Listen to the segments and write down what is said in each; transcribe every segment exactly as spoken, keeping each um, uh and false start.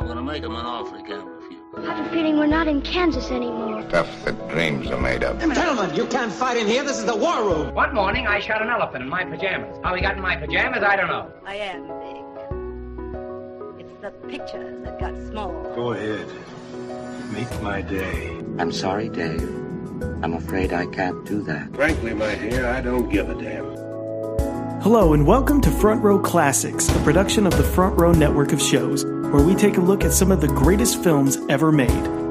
I'm gonna make him an offer he can't refuse. I have a feeling we're not in Kansas anymore. Stuff that dreams are made of. Gentlemen, you can't fight in here. This is the war room. One morning, I shot an elephant in my pajamas. How he got in my pajamas, I don't know. I am big. It's the pictures that got small. Go ahead. Make my day. I'm sorry, Dave. I'm afraid I can't do that. Frankly, my dear, I don't give a damn. Hello and welcome to Front Row Classics, a production of the Front Row network of shows, where we take a look at some of the greatest films ever made.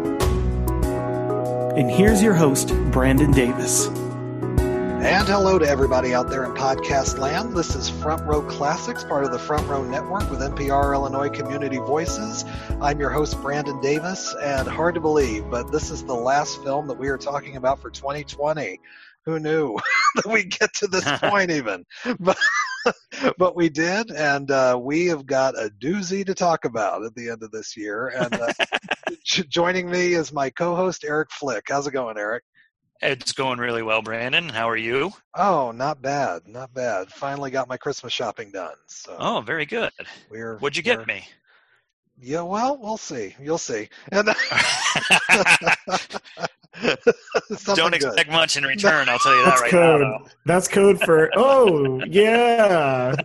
And here's your host, Brandon Davis. And hello to everybody out there in podcast land. This is Front Row Classics, part of the Front Row Network with N P R Illinois Community Voices. I'm your host, Brandon Davis, and hard to believe, but this is the last film that we are talking about for twenty twenty. Who knew that we'd get to this point even? But, but we did, and uh, we have got a doozy to talk about at the end of this year. And uh, joining me is my co-host, Eric Flick. How's it going, Eric? It's going really well, Brandon. How are you? Oh, not bad, not bad. Finally got my Christmas shopping done. So oh, very good. We're, What'd you get me? Yeah, well, we'll see. You'll see. And don't expect good. much in return, I'll tell you that That's right code. now. Though. That's code for, oh, yeah.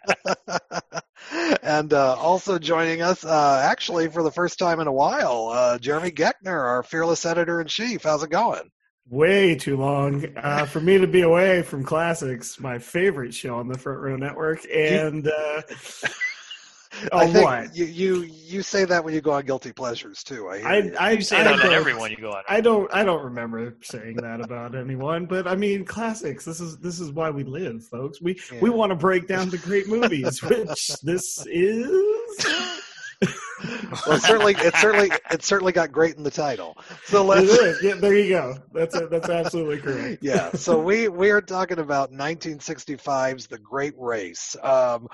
And uh, also joining us, uh, actually for the first time in a while, uh, Jeremy Geckner, our fearless editor-in-chief. How's it going? Way too long uh, for me to be away from Classics, my favorite show on the Front Row Network. And uh, oh, I think what? You, you you say that when you go on Guilty Pleasures too. I hear I, you. I, you say I that on everyone you go on. I don't I don't remember saying that about anyone, but I mean, Classics. This is this is why we live, folks. We yeah. we want to break down the great movies, which this is. Well, it certainly, it certainly, it certainly got great in the title. So let's. It is. Yeah, there you go. That's a, that's absolutely correct. Yeah. So we we are talking about nineteen sixty-five's The Great Race, um,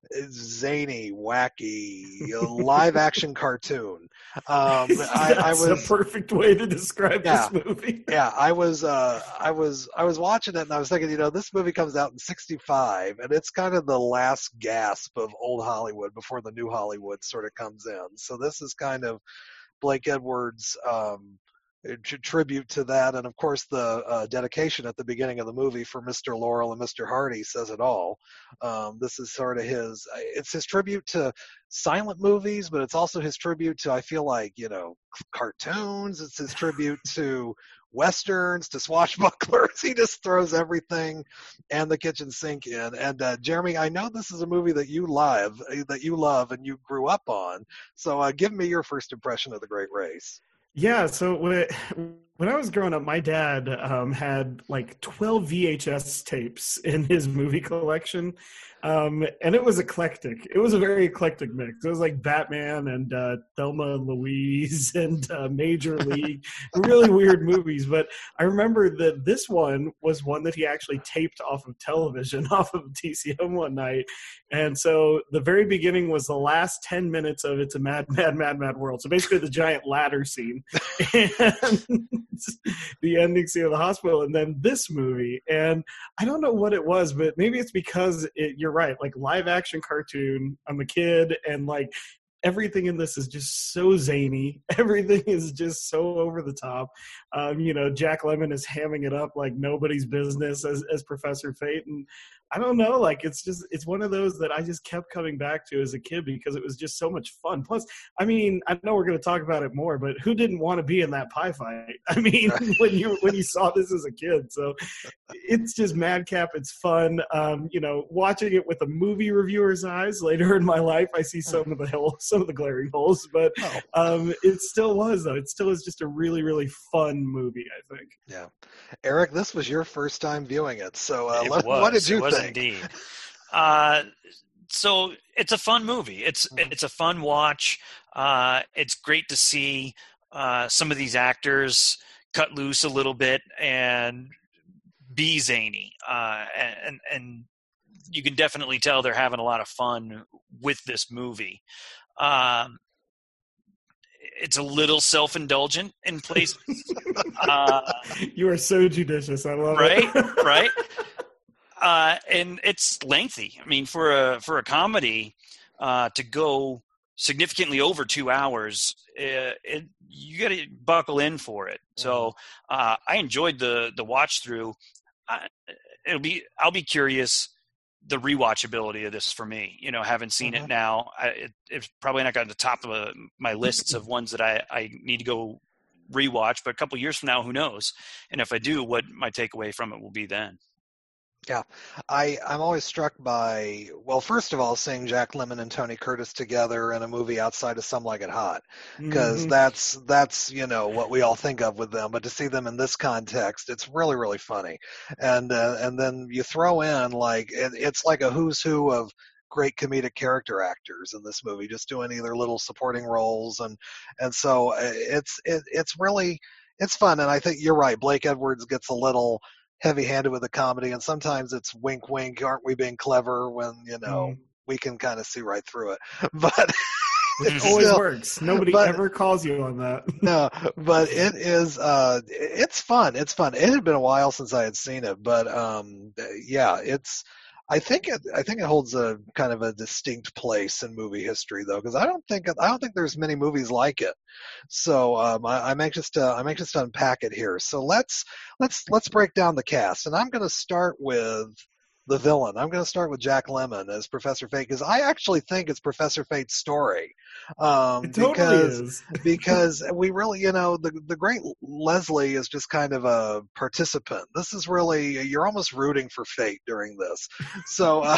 zany, wacky, live action cartoon. Um, I, I was That's a perfect way to describe yeah, this movie. Yeah, I was, uh, I was, I was watching it, and I was thinking, you know, this movie comes out in sixty-five, and it's kind of the last gasp of old Hollywood before the new Hollywood sort of comes in. So this is kind of Blake Edwards' um, t- tribute to that, and of course the uh, dedication at the beginning of the movie for Mister Laurel and Mister Hardy says it all. Um, this is sort of his, it's his tribute to silent movies, but it's also his tribute to, I feel like, you know, cartoons. It's his tribute to Westerns, to swashbucklers. He just throws everything and the kitchen sink in. And uh, Jeremy, I know this is a movie that you love, that you love, and you grew up on. So uh, give me your first impression of The Great Race. Yeah, so when it, when I was growing up, my dad um, had like twelve V H S tapes in his movie collection, um, and it was eclectic. It was a very eclectic mix. It was like Batman and uh, Thelma and Louise and uh, Major League, really weird movies. But I remember that this one was one that he actually taped off of television, off of T C M one night. And so the very beginning was the last ten minutes of It's a Mad, Mad, Mad, Mad World. So basically the giant ladder scene. And the ending scene of the hospital, and then this movie. And I don't know what it was, but maybe it's because it, you're right, like live action cartoon. I'm a kid, and like everything in this is just so zany. Everything is just so over the top. Um, you know, Jack Lemmon is hamming it up like nobody's business as, as Professor Fate. And I don't know, like it's just, it's one of those that I just kept coming back to as a kid because it was just so much fun. Plus, I mean, I know we're going to talk about it more, but who didn't want to be in that pie fight? I mean, when you, when you saw this as a kid. So it's just madcap. It's fun. Um, you know, watching it with a movie reviewer's eyes later in my life, I see some of the holes, some of the glaring holes, but um, it still was though. It still is just a really, really fun movie, I think. Yeah. Eric, this was your first time viewing it. So uh, it let, was. what did you it was think? Indeed. Uh, so it's a fun movie. It's mm-hmm. it's a fun watch. Uh, it's great to see uh, some of these actors cut loose a little bit and be zany. Uh, and and you can definitely tell they're having a lot of fun with this movie. Um, it's a little self-indulgent in places. uh, you are so judicious. I love right, it. Right, right. Uh, and it's lengthy. I mean, for a for a comedy, uh, to go significantly over two hours, it, it, you got to buckle in for it. So uh, I enjoyed the the watch through. I, it'll be I'll be curious the rewatchability of this for me. You know, having seen mm-hmm. it now, I, it, it's probably not got to the top of a, my lists of ones that I, I need to go rewatch. But a couple of years from now, who knows? And if I do, what my takeaway from it will be then. Yeah, I, I'm always struck by, well, first of all, seeing Jack Lemmon and Tony Curtis together in a movie outside of Some Like It Hot, because mm-hmm. that's, that's, you know, what we all think of with them. But to see them in this context, it's really, really funny. And uh, and then you throw in, like, it, it's like a who's who of great comedic character actors in this movie, just doing either little supporting roles. And, and so it's it, it's really, it's fun. And I think you're right. Blake Edwards gets a little heavy-handed with the comedy, and sometimes it's wink wink, aren't we being clever, when you know mm. we can kind of see right through it. But it always still works. Nobody but, ever calls you on that. No, but it is uh it's fun. It's fun. It had been a while since I had seen it, but um yeah, it's I think it I think it holds a kind of a distinct place in movie history, though, because I don't think I don't think there's many movies like it. So um, I, I'm anxious to I'm anxious to unpack it here. So let's let's let's break down the cast, and I'm going to start with the villain. I'm going to start with Jack Lemmon as Professor Fate, because I actually think it's Professor Fate's story. Um, it totally because, is. because we really, you know, the the great Leslie is just kind of a participant. This is really, you're almost rooting for Fate during this. So, uh,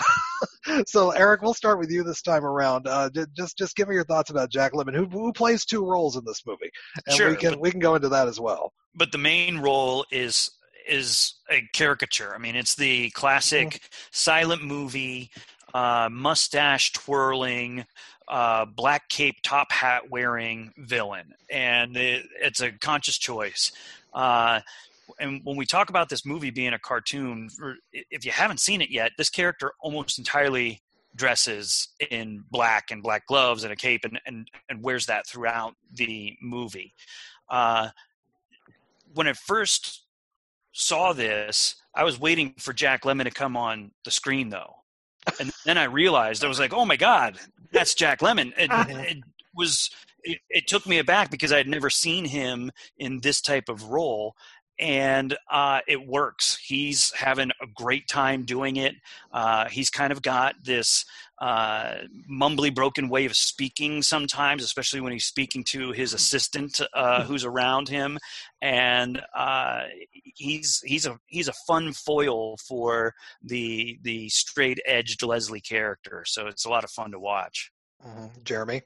so Eric, we'll start with you this time around. Uh, just just give me your thoughts about Jack Lemmon, who who plays two roles in this movie, and sure, we can but, we can go into that as well. But the main role is. is a caricature. I mean, it's the classic mm-hmm. silent movie, uh, mustache twirling, uh, black cape, top hat wearing villain. And it, it's a conscious choice. Uh, and when we talk about this movie being a cartoon, if you haven't seen it yet, this character almost entirely dresses in black and black gloves and a cape and, and, and wears that throughout the movie. Uh, when it first saw this, I was waiting for Jack Lemmon to come on the screen, though. And then I realized, I was like, oh my God, that's Jack Lemmon. It, it was, it, it took me aback because I had never seen him in this type of role. And uh, it works. He's having a great time doing it. Uh, he's kind of got this uh, mumbly, broken way of speaking sometimes, especially when he's speaking to his assistant uh, who's around him. And uh, he's he's a he's a fun foil for the the straight-edged Leslie character. So it's a lot of fun to watch. Mm-hmm. Jeremy?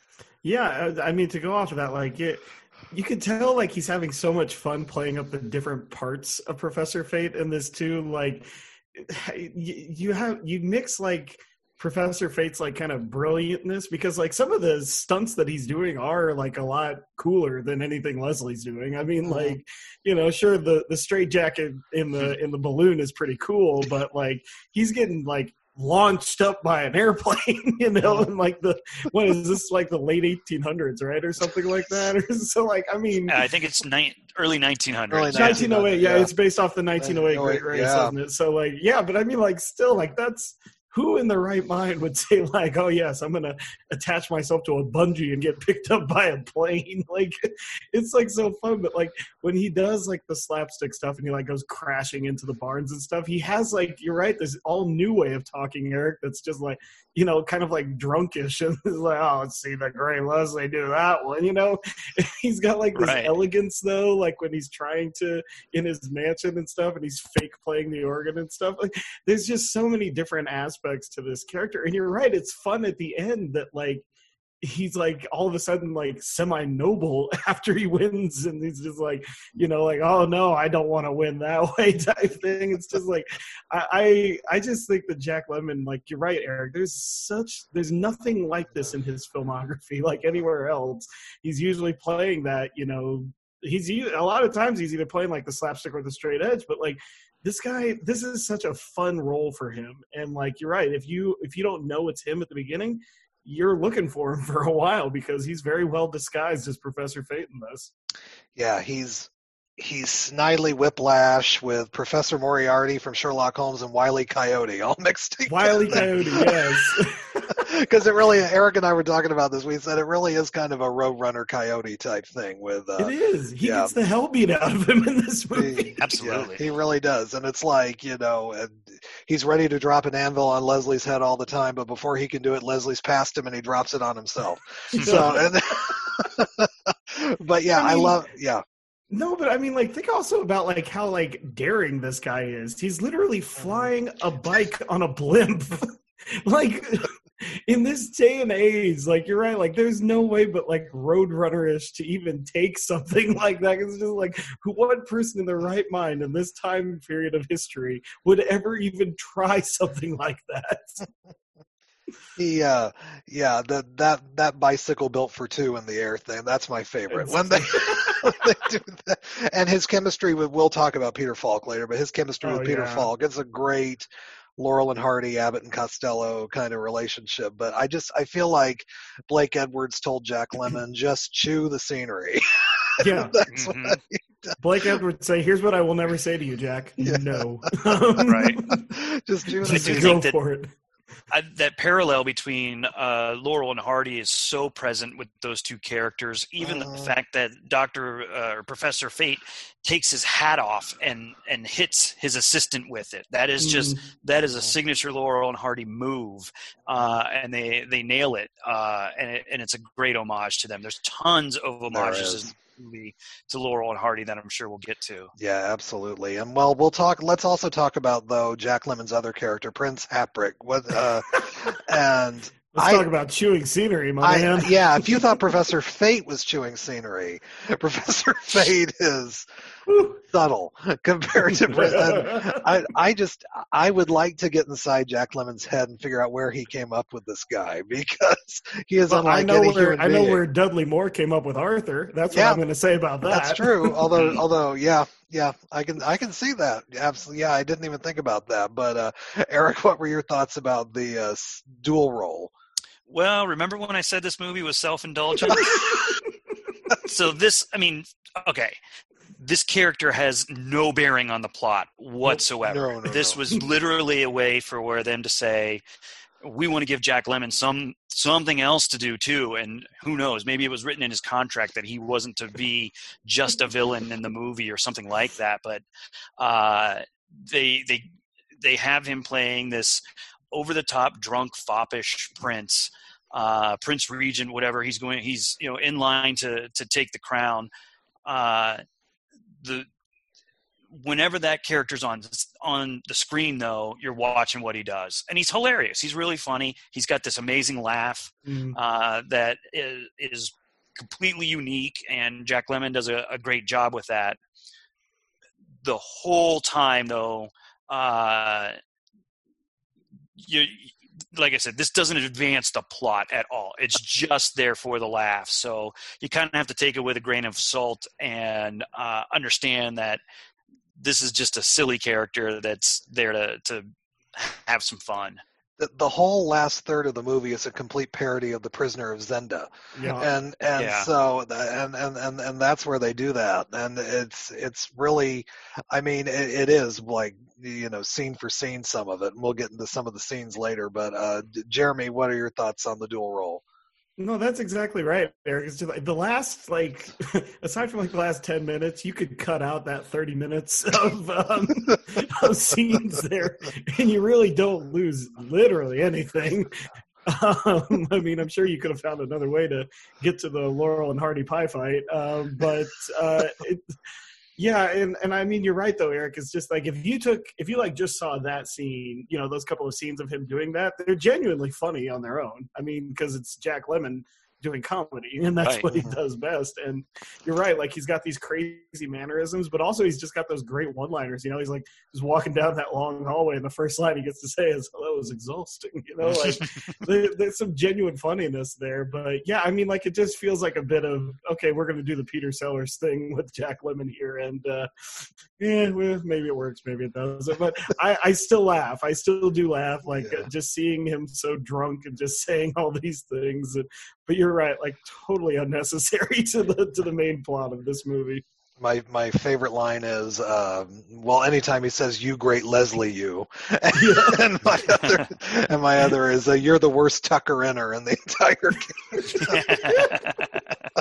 Yeah, I mean, to go off of that, like it. You could tell, like, he's having so much fun playing up the different parts of Professor Fate in this too. Like, you, you have you mix like Professor Fate's like kind of brilliantness, because like some of the stunts that he's doing are like a lot cooler than anything Leslie's doing. I mean, like, you know, sure, the the straitjacket in the in the balloon is pretty cool, but like he's getting like launched up by an airplane, you know, and like the, what is this, like the late eighteen hundreds, right, or something like that? Or so, like, I mean, yeah, I think it's ni- early nineteen hundreds. nineteen oh eight, yeah, yeah, it's based off the nineteen oh eight Great Race, yeah. Isn't it? So, like, yeah, but I mean, like, still, like, that's, who in the right mind would say, like, oh, yes, I'm going to attach myself to a bungee and get picked up by a plane? Like, it's, like, so fun. But, like, when he does, like, the slapstick stuff and he, like, goes crashing into the barns and stuff, he has, like, you're right, this all new way of talking, Eric, that's just, like, you know, kind of, like, drunkish. And it's like, oh, let's see the great Leslie do that one, you know? He's got, like, this right. elegance, though, like, when he's trying to, in his mansion and stuff, and he's fake playing the organ and stuff. Like, there's just so many different aspects to this character, and you're right, it's fun at the end that like he's like all of a sudden like semi-noble after he wins, and he's just like, you know, like, oh no, I don't want to win that way type thing. It's just like I I just think that Jack Lemmon, like, you're right, Eric, there's such there's nothing like this in his filmography like anywhere else. He's usually playing that, you know, he's a lot of times he's either playing like the slapstick or the straight edge, but like this guy, this is such a fun role for him. And like, you're right, if you if you don't know it's him at the beginning, you're looking for him for a while, because he's very well disguised as Professor Fate in this. Yeah, he's he's Snidely Whiplash with Professor Moriarty from Sherlock Holmes and Wile E. Coyote all mixed together. Wile E. Coyote, yes. Because it really, Eric and I were talking about this. We said it really is kind of a Roadrunner Coyote type thing. With uh, it is. He yeah. gets the hell beat out of him in this movie. He, Absolutely, yeah, he really does. And it's like, you know, and he's ready to drop an anvil on Leslie's head all the time, but before he can do it, Leslie's past him and he drops it on himself. So, and, but yeah, I, mean, I love, yeah. No, but I mean, like, think also about, like, how, like, daring this guy is. He's literally flying a bike on a blimp. Like, in this day and age, like, you're right, like, there's no way but, like, Roadrunner-ish to even take something like that. It's just, like, what person in their right mind in this time period of history would ever even try something like that? Yeah, yeah, that that that bicycle built for two in the air thing, that's my favorite. When they, when they do that. And his chemistry with, we'll talk about Peter Falk later, but his chemistry oh, with Peter yeah. Falk, it's a great Laurel and Hardy, Abbott and Costello kind of relationship. But I just, I feel like Blake Edwards told Jack Lemmon, just chew the scenery. Yeah. That's mm-hmm. what he does. Blake Edwards say, here's what I will never say to you, Jack. Yeah. No. Right. Just chew the Just scenery. go that, for it. I, that parallel between uh, Laurel and Hardy is so present with those two characters. Even uh, the fact that Doctor uh, or Professor Fate takes his hat off and, and hits his assistant with it. That is just mm. that is a signature Laurel and Hardy move, uh, and they they nail it. Uh, and it, and it's a great homage to them. There's tons of homages movie to Laurel and Hardy that I'm sure we'll get to. Yeah, absolutely. And well, we'll talk. Let's also talk about though Jack Lemmon's other character, Prince Haprick. What? Uh, and let's I, talk about chewing scenery, my I, man. Yeah, if you thought Professor Fate was chewing scenery, Professor Fate is subtle compared to Prince. I, I just, I would like to get inside Jack Lemmon's head and figure out where he came up with this guy, because he is well, unlike I know any where, human I know being. where Dudley Moore came up with Arthur. That's what yeah, I'm going to say about that. That's true. Although, although, yeah, yeah, I can, I can see that. Absolutely. Yeah, I didn't even think about that. But uh, Eric, what were your thoughts about the uh, dual role? Well, remember when I said this movie was self-indulgent? So this, I mean, okay, this character has no bearing on the plot whatsoever. No, no, this no. was literally a way for where them to say, we want to give Jack Lemmon some something else to do too, and who knows, maybe it was written in his contract that he wasn't to be just a villain in the movie or something like that. But uh, they they they have him playing this over-the-top, drunk, foppish prince, uh, Prince Regent, whatever. He's going. He's you know in line to to take the crown. Uh, the whenever that character's on on the screen, though, you're watching what he does, and he's hilarious. He's really funny. He's got this amazing laugh mm. uh, that is, is completely unique, and Jack Lemmon does a, a great job with that. The whole time, though. Uh, You, like I said, this doesn't advance the plot at all. It's just there for the laugh. So you kind of have to take it with a grain of salt and uh, understand that this is just a silly character that's there to, to have some fun. The, the whole last third of the movie is a complete parody of The Prisoner of Zenda. Yeah. And and yeah. so and, and, and, and that's where they do that. And it's it's really, I mean, it, it is like, you know, scene for scene, some of it, and we'll get into some of the scenes later. But uh, Jeremy, what are your thoughts on the dual role? No, that's exactly right, Eric. It's just like the last, like, aside from like the last ten minutes, you could cut out that thirty minutes of, um, of scenes there, and you really don't lose literally anything. Um, I mean, I'm sure you could have found another way to get to the Laurel and Hardy pie fight, um, but uh, it, yeah, and, and I mean, you're right though, Eric. It's just like if you took, if you like just saw that scene, you know, those couple of scenes of him doing that, they're genuinely funny on their own. I mean, because it's Jack Lemmon doing comedy, and that's right. what he does best. And you're right, like he's got these crazy mannerisms, but also he's just got those great one-liners. You know, he's like just walking down that long hallway, and the first line he gets to say is "Hello" is exhausting. You know, like there, there's some genuine funniness there. But yeah, I mean, like it just feels like a bit of okay, we're going to do the Peter Sellers thing with Jack Lemmon here, and uh, yeah, well, maybe it works, maybe it doesn't. But I, I still laugh. I still do laugh, like yeah. just seeing him so drunk and just saying all these things. And, but you're right, like totally unnecessary to the to the main plot of this movie. My my favorite line is, um, well, anytime he says, "You great Leslie, you," and my other and my other is, uh, "You're the worst Tucker-inner in the entire game."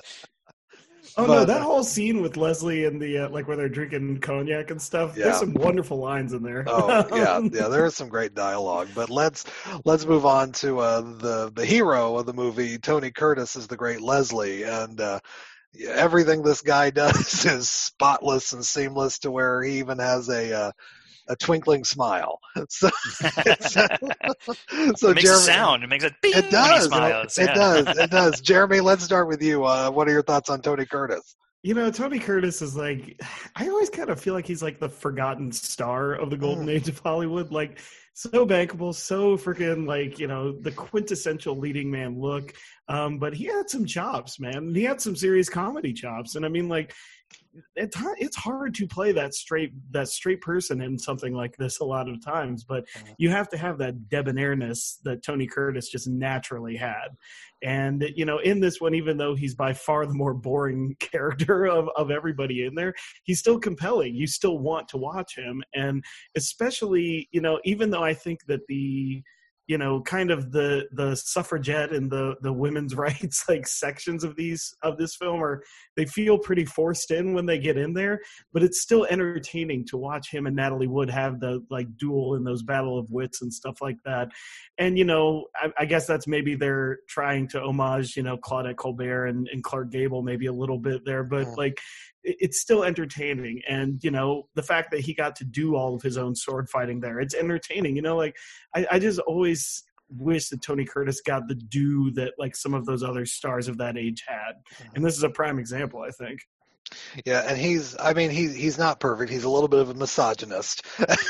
Oh But, no, that uh, whole scene with Leslie and the uh, like where they're drinking cognac and stuff. Yeah. There's some wonderful lines in there. Oh yeah, yeah. There is some great dialogue, but let's let's move on to uh, the the hero of the movie. Tony Curtis is the great Leslie, and uh, everything this guy does is spotless and seamless to where he even has a uh, a twinkling smile. So, it's, so it makes Jeremy, a sound. It makes a bing it does. when he smiles. It Yeah. does. It does. Jeremy, let's start with you. Uh, what are your thoughts on Tony Curtis? You know, Tony Curtis is like, I always kind of feel like he's like the forgotten star of the golden age of Hollywood. Like, so bankable, so freaking like, you know, the quintessential leading man look. Um, but he had some chops, man. He had some serious comedy chops. And I mean, like, it's hard, it's hard to play that straight that straight person in something like this a lot of times, but you have to have that debonairness that Tony Curtis just naturally had. And, you know, in this one, even though he's by far the more boring character of, of everybody in there, he's still compelling. You still want to watch him. And especially, you know, even though I think that the you know, kind of the the suffragette and the the women's rights like sections of these of this film are, they feel pretty forced in when they get in there, but it's still entertaining to watch him and Natalie Wood have the like duel in those battle of wits and stuff like that. And, you know, I, I guess that's maybe they're trying to homage, you know, Claudette Colbert and, and Clark Gable maybe a little bit there, but mm. like it, it's still entertaining. And, you know, the fact that he got to do all of his own sword fighting there, it's entertaining. You know, like I, I just always wish that Tony Curtis got the due that like some of those other stars of that age had. And this is a prime example, I think. Yeah, and he's, I mean, he, he's not perfect. He's a little bit of a misogynist.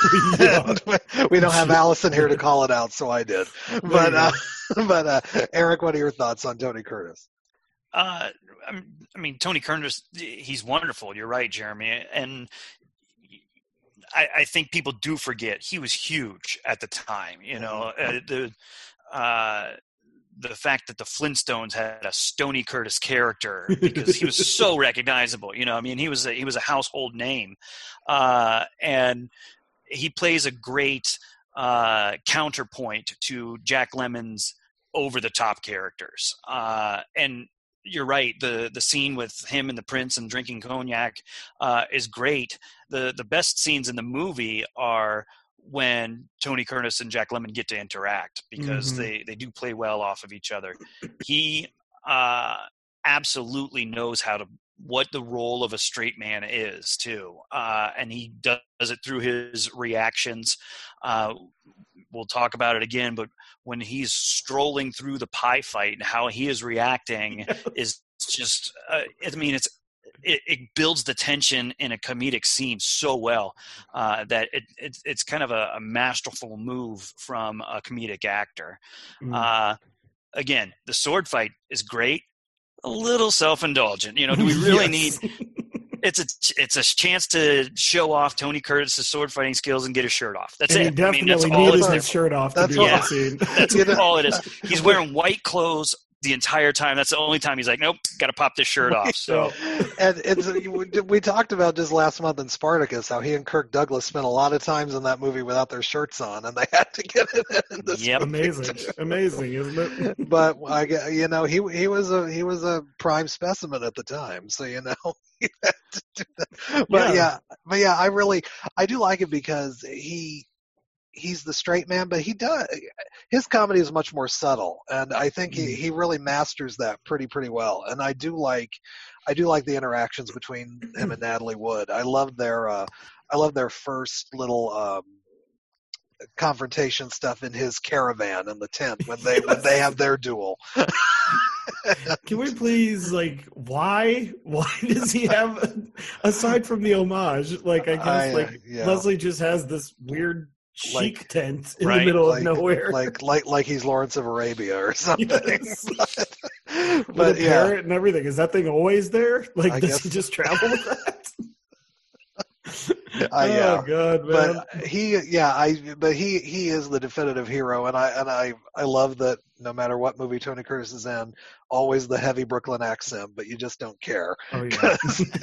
Yeah. We don't have Allison here to call it out, so I did. But, uh, but uh, Eric, what are your thoughts on Tony Curtis? Uh, I mean, Tony Curtis, he's wonderful. You're right, Jeremy. And I, I think people do forget he was huge at the time. You know, uh, the uh, the fact that the Flintstones had a Stoney Curtis character because he was so recognizable. You know, I mean, he was a, he was a household name, uh, and he plays a great uh, counterpoint to Jack Lemmon's over-the-top characters. Uh, and you're right. The the scene with him and the prince and drinking cognac uh, is great. The the best scenes in the movie are when Tony Curtis and Jack Lemmon get to interact because mm-hmm. they, they do play well off of each other. He uh, absolutely knows how to what the role of a straight man is too, uh, and he does it through his reactions. Uh, we'll talk about it again, but when he's strolling through the pie fight and how he is reacting yes. is just, uh, I mean, it's, it, it builds the tension in a comedic scene so well uh, that it, it, it's kind of a, a masterful move from a comedic actor. Mm. Uh, again, the sword fight is great, a little self-indulgent. You know, do we really yes. need It's a it's a chance to show off Tony Curtis's sword fighting skills and get his shirt off. That's and it. He definitely I mean, that's needed all his shirt off to that's do all, that scene. That's you know? all it is. He's wearing white clothes the entire time. That's the only time he's like, nope, got to pop this shirt off. So, and it's we talked about just last month in Spartacus how he and Kirk Douglas spent a lot of times in that movie without their shirts on, and they had to get it in this yep. Amazing, amazing, isn't it? But I, you know, he he was a he was a prime specimen at the time, so you know. He had to do that. But yeah. yeah, but yeah, I really I do like it because he. He's the straight man, but he does his comedy is much more subtle, and I think he, he really masters that pretty pretty well. And I do like I do like the interactions between him and Natalie Wood. I love their uh, I love their first little um, confrontation stuff in his caravan in the tent when they yes. when they have their duel. Can we please, like, why? Why does he have, aside from the homage, like I guess I, like uh, yeah. Leslie just has this weird chic like, tent in right, the middle like, of nowhere, like like like he's Lawrence of Arabia or something. Yes. but With but a yeah, parrot and everything. Is that thing always there? Like, I does guess. he just travel with that? I, yeah. Oh God, man. But he, yeah, I, but he, he is the definitive hero, and I, and I, I love that. No matter what movie Tony Curtis is in, always the heavy Brooklyn accent, but you just don't care. Oh yeah.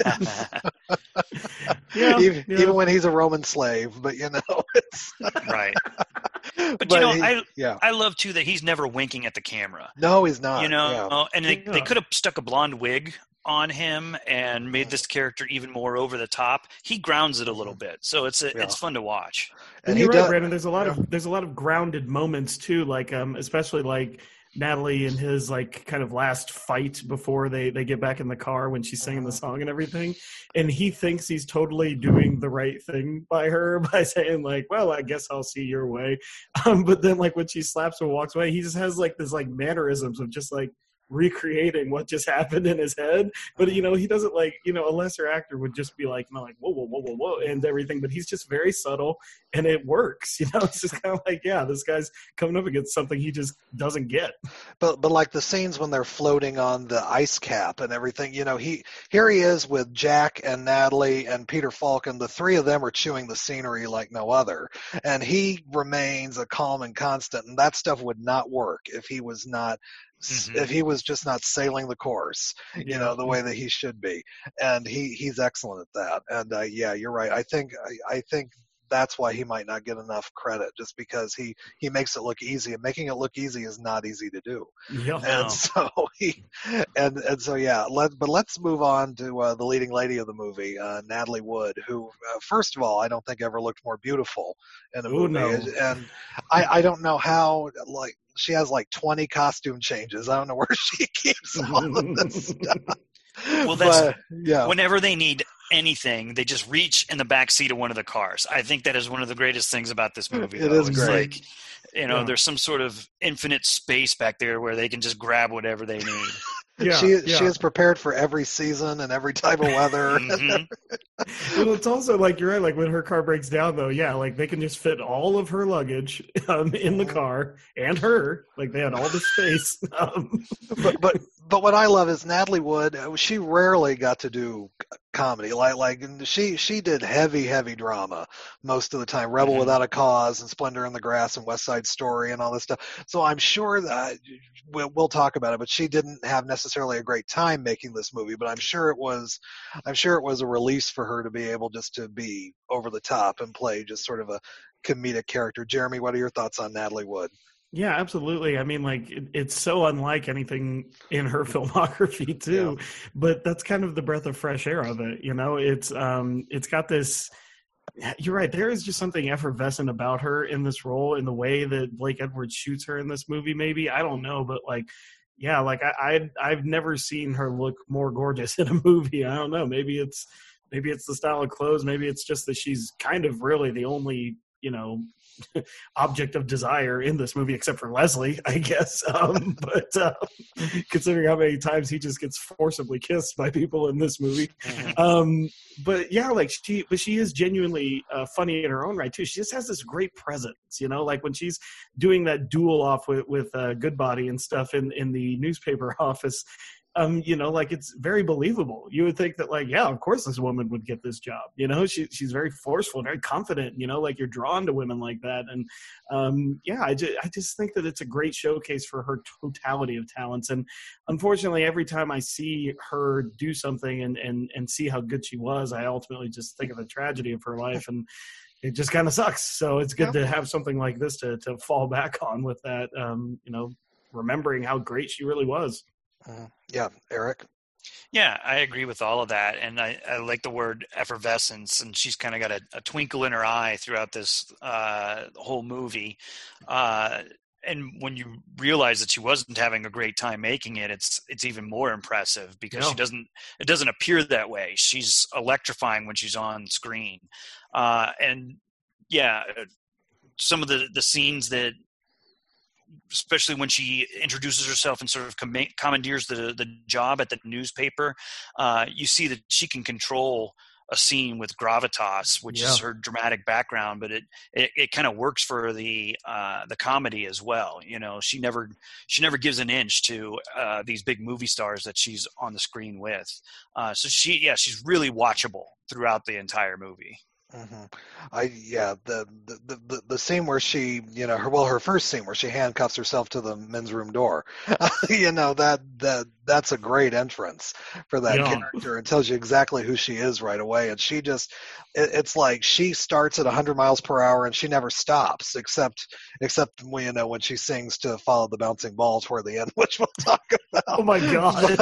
yeah, even, yeah. even when he's a Roman slave, but you know, it's right. But, But you know, he- I yeah. I love too that he's never winking at the camera. No, he's not. You know, yeah. and they, Yeah. they could have stuck a blonde wig on him and made this character even more over the top. He grounds it a little bit, so it's a, Yeah. it's fun to watch. And And he you're right, does- Brandon. There's a lot yeah. of there's a lot of grounded moments too, like um, especially like Natalie in his like kind of last fight before they they get back in the car when she's singing the song and everything, and he thinks he's totally doing the right thing by her by saying like, well, I guess I'll see your way, um, but then like when she slaps him and walks away, he just has like this like mannerisms of just like recreating what just happened in his head. But you know, he doesn't like, you know, a lesser actor would just be like, you know, like whoa, whoa, whoa, whoa, whoa, and everything. But he's just very subtle, and it works. You know, it's just kind of like, yeah, this guy's coming up against something he just doesn't get. But but like the scenes when they're floating on the ice cap and everything, you know, he here he is with Jack and Natalie and Peter Falk, and the three of them are chewing the scenery like no other. And he remains a calm and constant, and that stuff would not work if he was not Mhm. if he was just not sailing the course, you know, the way that he should be. And he he's excellent at that. And uh, yeah, you're right. I think I, I think that's why he might not get enough credit, just because he he makes it look easy, and making it look easy is not easy to do. Yeah. No. And so he, and and so yeah. Let but let's move on to uh, the leading lady of the movie, uh, Natalie Wood, who uh, first of all I don't think ever looked more beautiful in a Ooh, movie, no. and I I don't know how like she has like twenty costume changes. I don't know where she keeps all of this stuff. Well, that's- But, yeah. Whenever they need anything, they just reach in the back seat of one of the cars. I think that is one of the greatest things about this movie. It though. is It's great. like, you know, Yeah. there's some sort of infinite space back there where they can just grab whatever they need. Yeah, she yeah. she is prepared for every season and every type of weather. Mhm. Well, it's also like you're right. Like when her car breaks down, though, yeah, like they can just fit all of her luggage um, in the car and her. Like they had all the space. Um, but but but what I love is Natalie Wood. uh, She rarely got to do c- comedy. Like like she she did heavy heavy drama most of the time. Rebel Mhm. Without a Cause and Splendor in the Grass and West Side Story and all this stuff. So I'm sure that we'll, we'll talk about it. But she didn't have necessarily a great time making this movie. But I'm sure it was I'm sure it was a release for her to be able just to be over the top and play just sort of a comedic character. Jeremy, what are your thoughts on Natalie Wood? Yeah, absolutely. I mean, like it, it's so unlike anything in her filmography too, but that's kind of the breath of fresh air of it. You know, it's um, it's got this. You're right. There is just something effervescent about her in this role, in the way that Blake Edwards shoots her in this movie. Maybe I don't know, but like, yeah, like I, I I've never seen her look more gorgeous in a movie. I don't know. Maybe it's maybe it's the style of clothes. Maybe it's just that she's kind of really the only, you know, object of desire in this movie, except for Leslie, I guess. Um, but uh, considering how many times he just gets forcibly kissed by people in this movie, um, but yeah, like she, but she is genuinely uh, funny in her own right too. She just has this great presence, you know, like when she's doing that duel off with with uh, Goodbody and stuff in in the newspaper office. Um, you know, like it's very believable. You would think that, like, yeah, of course this woman would get this job. You know, she she's very forceful, very confident. You know, like you're drawn to women like that. And um, yeah, I just I just think that it's a great showcase for her totality of talents. And unfortunately, every time I see her do something and and and see how good she was, I ultimately just think of the tragedy of her life, and it just kind of sucks. So it's good to have something like this to to fall back on with that. Um, you know, remembering how great she really was. Uh, yeah, Eric. Yeah, I agree with all of that, and I, I like the word effervescence. And she's kind of got a, a twinkle in her eye throughout this uh, whole movie. Uh, and when you realize that she wasn't having a great time making it, it's it's even more impressive because Yeah. she doesn't. It doesn't appear that way. She's electrifying when she's on screen, uh, and yeah, some of the the scenes that. Especially when she introduces herself and sort of com- commandeers the the job at the newspaper, uh, you see that she can control a scene with gravitas, which Yeah. is her dramatic background, but it it, it kind of works for the uh, the comedy as well. You know, she never she never gives an inch to uh, these big movie stars that she's on the screen with. Uh, so she yeah she's really watchable throughout the entire movie. Mm-hmm. I yeah the, the the the scene where she you know her well her first scene where she handcuffs herself to the men's room door, you know that that that's a great entrance for that Yeah. character and tells you exactly who she is right away. And she just it, it's like she starts at one hundred miles per hour and she never stops except except when you know when she sings to Follow the Bouncing Ball toward the end, which we'll talk about. Oh my god.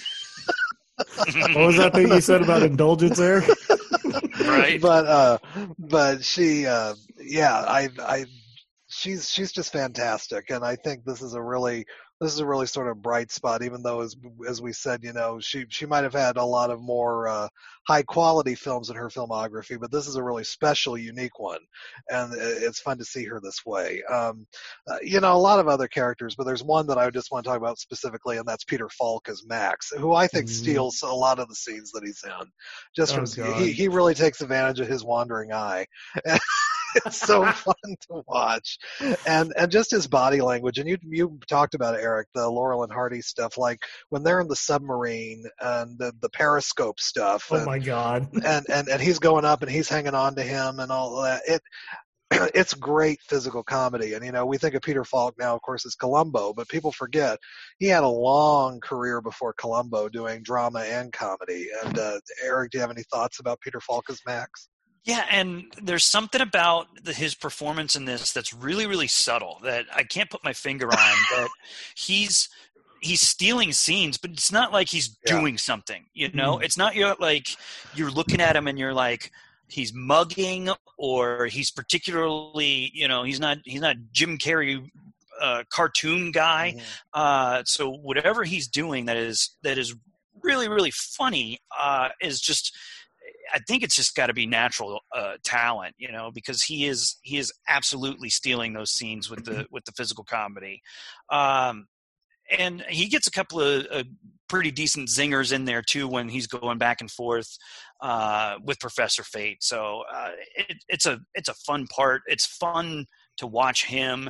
What was that thing you said about indulgence, Eric? Right. But uh, but she, uh, yeah, I, I, she's she's just fantastic, and I think this is a really this is a really sort of bright spot. Even though, as as we said, you know, she she might have had a lot of more uh, high quality films in her filmography, but this is a really special, unique one, and it's fun to see her this way. Um, uh, you know, a lot of other characters, but there's one that I just want to talk about specifically, and that's Peter Falk as Max, who I think Mm-hmm. steals a lot of the scenes that he's in. Just Oh, from God. he he really takes advantage of his wandering eye. It's so fun to watch, and and just his body language. And you you talked about it, Eric, the Laurel and Hardy stuff, like when they're in the submarine and the the periscope stuff. Oh and, my god. and and and he's going up and he's hanging on to him and all that. It it's great physical comedy. And you know, we think of Peter Falk now, of course, as Columbo, but people forget he had a long career before Columbo doing drama and comedy. And uh, Eric, do you have any thoughts about Peter Falk as Max? Yeah, and there's something about the, his performance in this that's really, really subtle that I can't put my finger on. That he's he's stealing scenes, but it's not like he's Yeah. doing something. You know, Mhm. it's not you're like you're looking at him and you're like he's mugging or he's particularly, you know, he's not he's not Jim Carrey. Uh, cartoon guy. Mhm. Uh, so whatever he's doing that is that is really, really funny uh, is just. I think it's just got to be natural uh, talent, you know, because he is he is absolutely stealing those scenes with the with the physical comedy, um, and he gets a couple of uh, pretty decent zingers in there too when he's going back and forth uh, with Professor Fate. So uh, it, it's a it's a fun part. It's fun to watch him.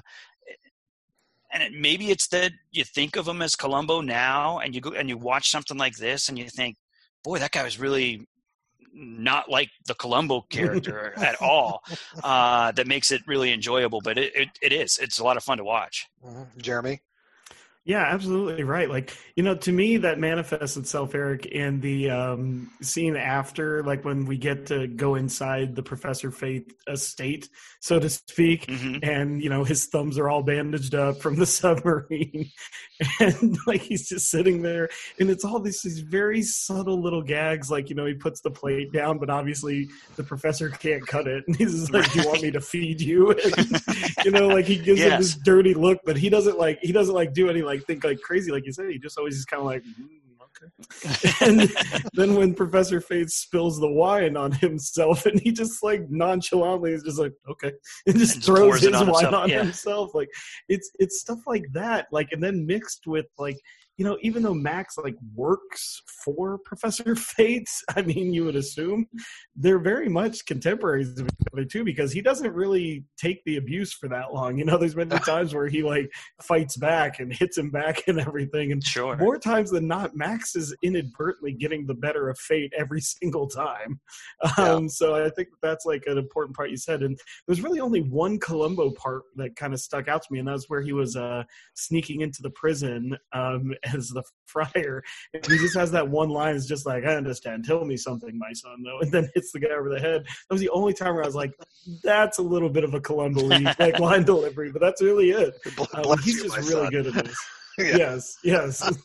And it, maybe it's that you think of him as Columbo now, and you go and you watch something like this, and you think, "Boy, that guy was really not like the Columbo character at all." Uh, that makes it really enjoyable. But it, it it is. It's a lot of fun to watch. Mm-hmm. Jeremy? Yeah, absolutely right. Like, you know, to me, that manifests itself, Eric, in the um, scene after, like when we get to go inside the Professor Fate estate, so to speak, Mm-hmm. and, you know, his thumbs are all bandaged up from the submarine, and, like, he's just sitting there, and it's all these, these very subtle little gags, like, you know, he puts the plate down, but obviously the professor can't cut it, and he's just like, do you want me to feed you? And, you know, like, he gives him Yes. this dirty look, but he doesn't, like, he doesn't, like, do any, like, think like crazy, like you said. He just always is kind of like, mm, okay. And then when Professor Fate spills the wine on himself, and he just like nonchalantly is just like, okay, and just And just throws pours his it on wine himself, on yeah. himself. Like it's it's stuff like that. Like, and then mixed with like, you know, even though Max like works for Professor Fate, I mean, you would assume they're very much contemporaries of each other too, because he doesn't really take the abuse for that long. You know, there's been times where he like fights back and hits him back and everything, and Sure. more times than not, Max is inadvertently getting the better of Fate every single time. Um, Yeah. So I think that's like an important part you said. And there's really only one Columbo part that kind of stuck out to me, and that's where he was uh, sneaking into the prison um, as the friar. And he just has that one line. It's just like, I understand. Tell me something, my son, though. And then hits the guy over the head. That was the only time where I was like, that's a little bit of a Columbo like line delivery, but that's really it. Um, Bless he's you, just my really son. good at this. Yeah. Yes, yes.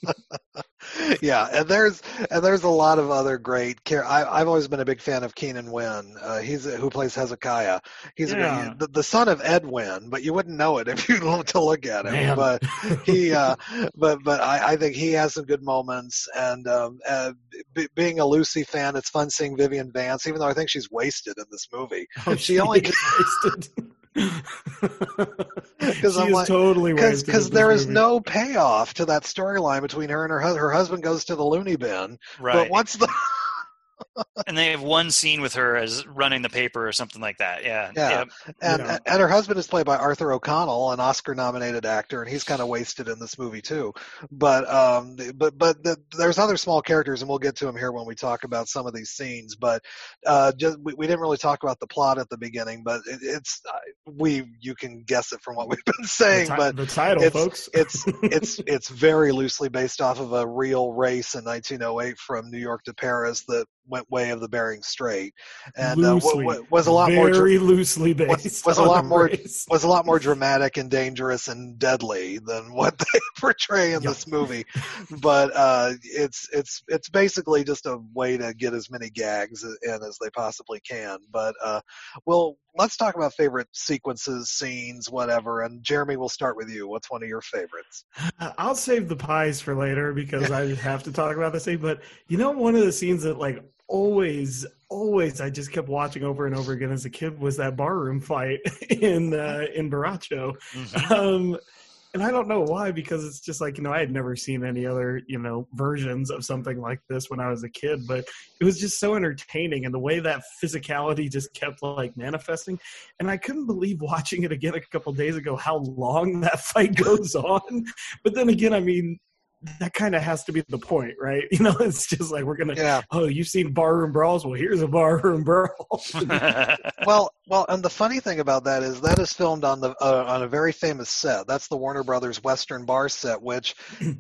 Yeah, and there's and there's a lot of other great care. I, I've always been a big fan of Keenan Wynn. Uh, he's who plays Hezekiah. He's Yeah. a, the, the son of Ed Wynn, but you wouldn't know it if you look to look at him. Man. But he, uh, but but I, I think he has some good moments. And um, uh, b- being a Lucy fan, it's fun seeing Vivian Vance, even though I think she's wasted in this movie. Oh, she only is wasted. Because she I'm is like, totally wasted. because in there this is movie. no payoff to that storyline between her and her husband. Her husband goes to the loony bin, Right. but what's the And they have one scene with her as running the paper or something like that. Yeah. Yeah. yeah. And, You know. and her husband is played by Arthur O'Connell, an Oscar-nominated actor, and he's kind of wasted in this movie too. But um, but but the, there's other small characters, and we'll get to them here when we talk about some of these scenes. But uh, just we, we didn't really talk about the plot at the beginning, but it, it's uh, we you can guess it from what we've been saying. The ti- but the title, it's, folks. it's it's it's very loosely based off of a real race in nineteen oh eight from New York to Paris that went way of the Bering Strait, and uh, Loosely, w- w- was a lot more very dra- loosely was, based. was a on lot the more race. was a lot more dramatic and dangerous and deadly than what they portray in Yeah. this movie. But uh, it's it's it's basically just a way to get as many gags in as they possibly can. But uh, well, let's talk about favorite sequences, scenes, whatever. And Jeremy, we'll start with you. What's one of your favorites? I'll save the pies for later because I have to talk about this scene. But you know, one of the scenes that like always, always, I just kept watching over and over again as a kid was that barroom fight in uh, in Baracho. Mm-hmm. Um, and I don't know why, because it's just like, you know, I had never seen any other, you know, versions of something like this when I was a kid, but it was just so entertaining, and the way that physicality just kept like manifesting. And I couldn't believe watching it again a couple days ago how long that fight goes on. But then again, I mean, that kind of has to be the point, right? You know, it's just like, we're going to, Yeah. oh, you've seen barroom brawls? Well, here's a barroom brawl. Well, well, and the funny thing about that is that is filmed on the uh, on a very famous set. That's the Warner Brothers Western Bar set, which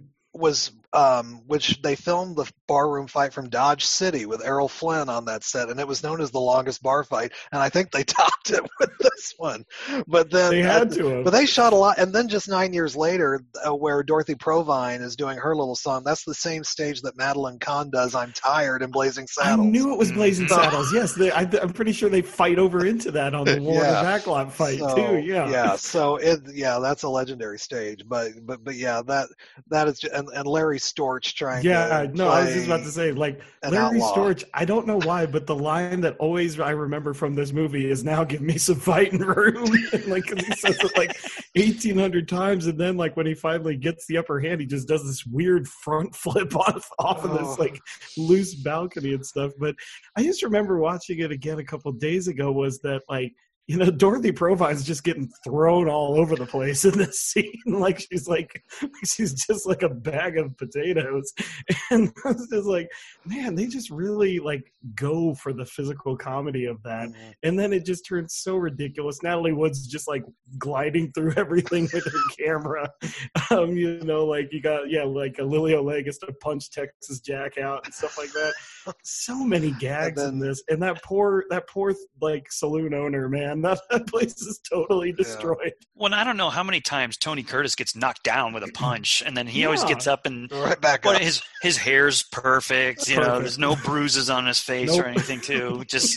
was um, which they filmed the barroom fight from Dodge City with Errol Flynn on that set, and it was known as the longest bar fight. And I think they topped it with this one. But then They had uh, to have. But they shot a lot, and then just nine years later, uh, where Dorothy Provine is doing her little song, that's the same stage that Madeline Kahn does "I'm Tired" in Blazing I Saddles. knew it was Blazing Saddles. Yes, they, I, I'm pretty sure they fight over into that on the Warner Yeah. Backlot fight So, too. Yeah, yeah. So it, yeah, that's a legendary stage. But, but, but yeah, that that is, ju- and, and Larry Storch trying. Yeah, to no, I was just play about to say, like, an Larry outlaw. Storch, I don't know why, but the line that always I remember from this movie is "Now give me some fighting room." And, like, 'cause he says it like eighteen hundred times, and then like when he finally gets the upper hand, he just does this weird front flip off off of Oh. this like loose balcony and stuff. But I just remember watching it again a couple days ago. Was that like, you know, Dorothy Provine's just getting thrown all over the place in this scene. Like she's like, she's just like a bag of potatoes. And I was just like, man, they just really like go for the physical comedy of that. Mhm. And then it just turns so ridiculous. Natalie Wood's just like gliding through everything with her camera. Um, you know, like you got, yeah, like a Lily Oleg gets to punch Texas Jack out and stuff like that. So many gags And in then- this. And that poor, that poor like saloon owner, man, that, that place is totally destroyed. Well, I don't know how many times Tony Curtis gets knocked down with a punch, and then he always Yeah. gets up and Right back well, up. his his hair's perfect. You know, Perfect. there's no bruises on his face Nope. or anything. Too, just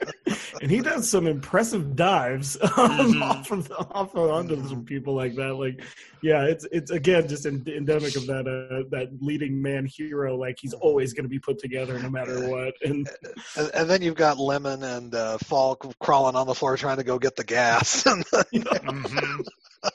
And he does some impressive dives um, Mhm. off of the, off of onto some people like that. Like, yeah, it's it's again just en- endemic of that uh, that leading man hero. Like he's always going to be put together no matter what. And And, and then you've got Lemon and uh, Falk crawling on the floor trying to go get the gas. mhm.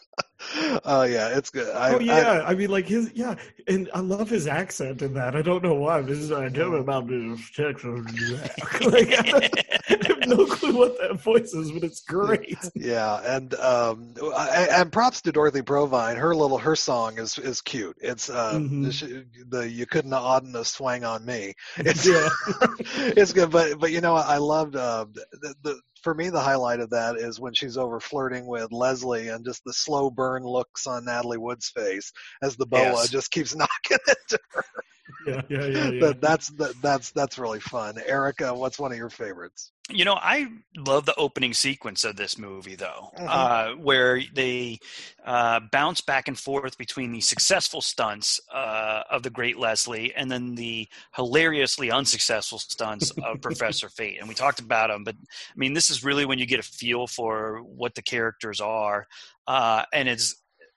Oh yeah, it's good. I, oh yeah, I, mean like his yeah, and I love his accent in that. I don't know why. This is I tell me about this Texas. Like, I have no clue what that voice is, but it's great. I, yeah, and um, I, and props to Dorothy Provine. Her little her song is is cute. It's uh, Mhm. the, the you couldn't have oughtn't have swang on me. It's Yeah. it's good, but but you know I loved uh, the, the for me the highlight of that is when she's over flirting with Leslie and just the slow burn looks on Natalie Wood's face as the boa Yes. just keeps knocking into her. Yeah, yeah, yeah, yeah. That, that's that, that's that's really fun. Erica, what's one of your favorites? You know, I love the opening sequence of this movie, though, Mhm. uh, where they uh, bounce back and forth between the successful stunts uh, of the great Leslie and then the hilariously unsuccessful stunts of Professor Fate. And we talked about them, but I mean, this is really when you get a feel for what the characters are, uh, and it's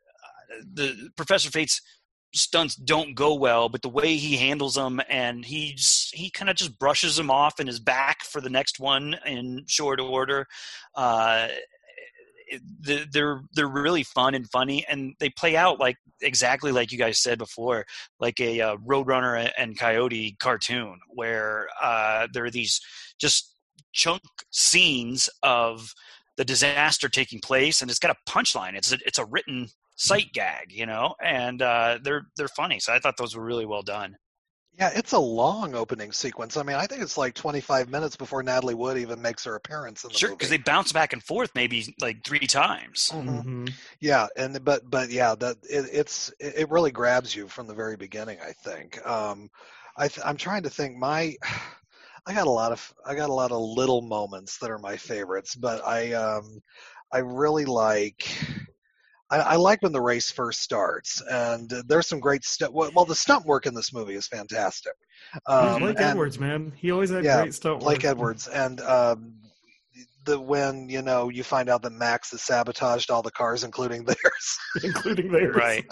the Professor Fate's stunts don't go well, but the way he handles them and he just, he kind of just brushes them off and is back for the next one in short order. Uh, they're they're really fun and funny, and they play out like exactly like you guys said before, like a uh, Roadrunner and Coyote cartoon, where uh, there are these just chunk scenes of the disaster taking place, and it's got a punchline. It's a, it's a written sight gag, you know, and uh, they're they're funny. So I thought those were really well done. Yeah, it's a long opening sequence. I mean, I think it's like twenty-five minutes before Natalie Wood even makes her appearance in the sure, movie. because they bounce back and forth maybe like three times. Mm-hmm. Mm-hmm. Yeah, and but but yeah, that it, it's it really grabs you from the very beginning. I think. Um, I th- I'm trying to think. My I got a lot of I got a lot of little moments that are my favorites, but I um I really like. I, I like when the race first starts, and uh, there's some great stuff. Well, well, the stunt work in this movie is fantastic. Um, Blake and, Edwards, man, he always had yeah, great stunt work. Blake Edwards, and um, the when you know you find out that Max has sabotaged all the cars, including theirs, including theirs, right?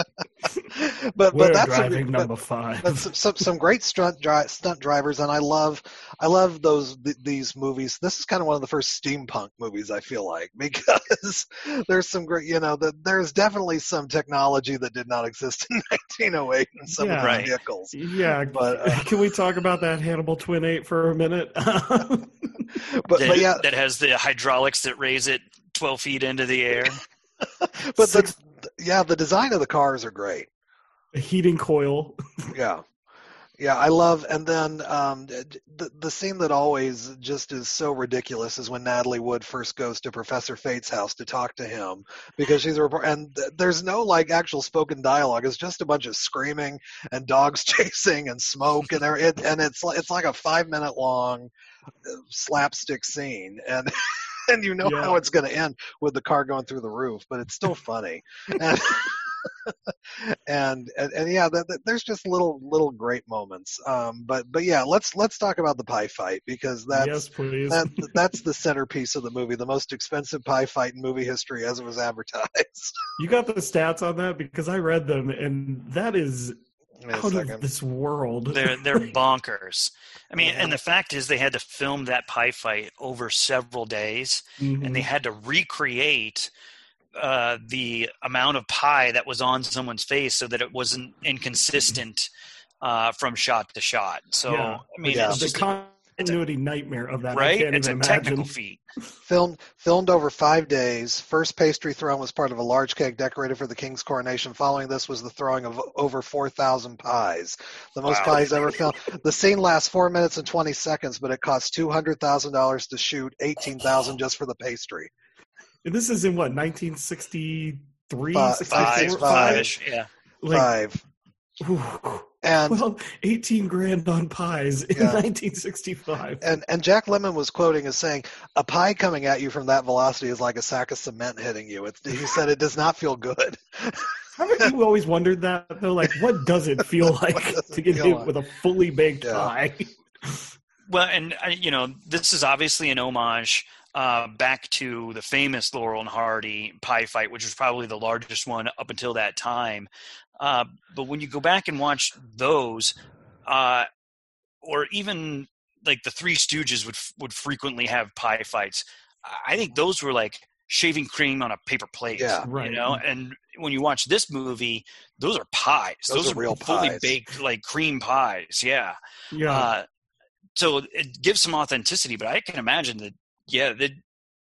but We're but that's driving a, number but, five. But some, some some great stunt dri- stunt drivers, and I love I love those th- these movies. This is kind of one of the first steampunk movies, I feel like, because there's some great, you know, the, there's definitely some technology that did not exist in nineteen oh eight in some Yeah. of the Right. vehicles. Yeah, But, uh, can we talk about that Hannibal Twin eight for a minute? But, that, but yeah, that has the hydraulics that raise it twelve feet into the air. but Six- the, yeah, the design of the cars are great. A heating coil. Yeah. Yeah, I love, and then um, the the scene that always just is so ridiculous is when Natalie Wood first goes to Professor Fate's house to talk to him, because she's a reporter, and th- there's no like actual spoken dialogue. It's just a bunch of screaming and dogs chasing and smoke, and there, it, and it's like it's like a five minute long slapstick scene, and and you know Yeah. how it's going to end with the car going through the roof, but it's still funny. And, and, and and yeah, that, that, there's just little little great moments. Um, but but yeah, let's let's talk about the pie fight, because that's Yes, please. that, that's the centerpiece of the movie, the most expensive pie fight in movie history as it was advertised. You got the stats on that? Because I read them, and that is Wait a out second. of this world. They're they're bonkers. I mean, and the fact is, they had to film that pie fight over several days, Mhm. and they had to recreate uh, the amount of pie that was on someone's face so that it wasn't inconsistent uh, from shot to shot. So, Yeah. I mean, Yeah. it's the just continuity nightmare of that. I right. can't It's a even technical imagine. feat. Filmed filmed over five days. First pastry thrown was part of a large cake decorated for the king's coronation. Following this was the throwing of over four thousand pies, the most Wow. pies ever filmed. The scene lasts four minutes and twenty seconds, but it cost two hundred thousand dollars to shoot, eighteen thousand just for the pastry. And this is in what, nineteen sixty-three? Five- Five, Five. five-ish, yeah. Like, Five. whew. And well, eighteen grand on pies in Yeah. nineteen sixty-five. And and Jack Lemmon was quoting as saying, "A pie coming at you from that velocity is like a sack of cement hitting you." It's, he said it does not feel good. Haven't you always wondered that, though? Like, what does it feel like does to it get feel hit like? with a fully baked Yeah. pie? Well, and uh, you know, this is obviously an homage uh, back to the famous Laurel and Hardy pie fight, which was probably the largest one up until that time. Uh, but when you go back and watch those, uh, or even like the Three Stooges would would frequently have pie fights. I think those were like shaving cream on a paper plate. Yeah. Right. You know, and when you watch this movie, those are pies. Those Those, are real fully pies. baked, like cream pies. Yeah. Yeah. Uh, so it gives some authenticity, but I can imagine that, yeah, that,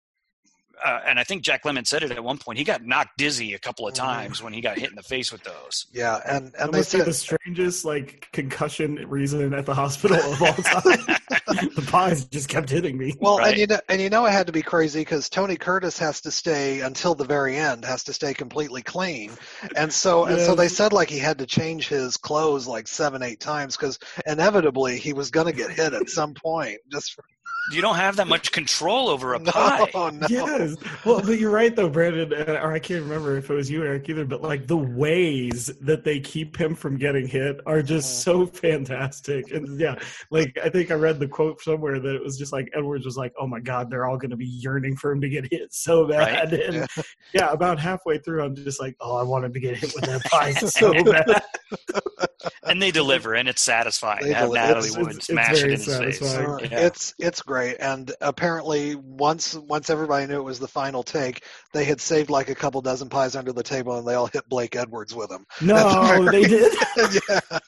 uh, and I think Jack Lemmon said it at one point. He got knocked dizzy a couple of times when he got hit in the face with those. Yeah, and that and they must be said the strangest, like, concussion reason at the hospital of all time. The pies just kept hitting me. well, Right. and you know, and you know, it had to be crazy because Tony Curtis has to stay until the very end, has to stay completely clean, and so and so Yeah. they said like he had to change his clothes like seven, eight times because inevitably he was going to get hit at some point. Just for, You don't have that much control over a no, pie. no. Yes. Well, but you're right, though, Brandon, uh, or I can't remember if it was you, Eric, either, but, like, the ways that they keep him from getting hit are just so fantastic. And, yeah, like, I think I read the quote somewhere that it was just like, Edwards was like, oh, my God, they're all going to be yearning for him to get hit so bad. Right. And, Yeah. yeah, about halfway through, I'm just like, oh, I wanted to get hit with that pie so bad. And they deliver, and it's satisfying They to have deli- Natalie it's- Wood it's- it's smash it very in his face. satisfying. Uh, Yeah. It's it's great. great. And apparently, once once everybody knew it was the final take, they had saved like a couple dozen pies under the table, and they all hit Blake Edwards with them. No, the they did. Yeah.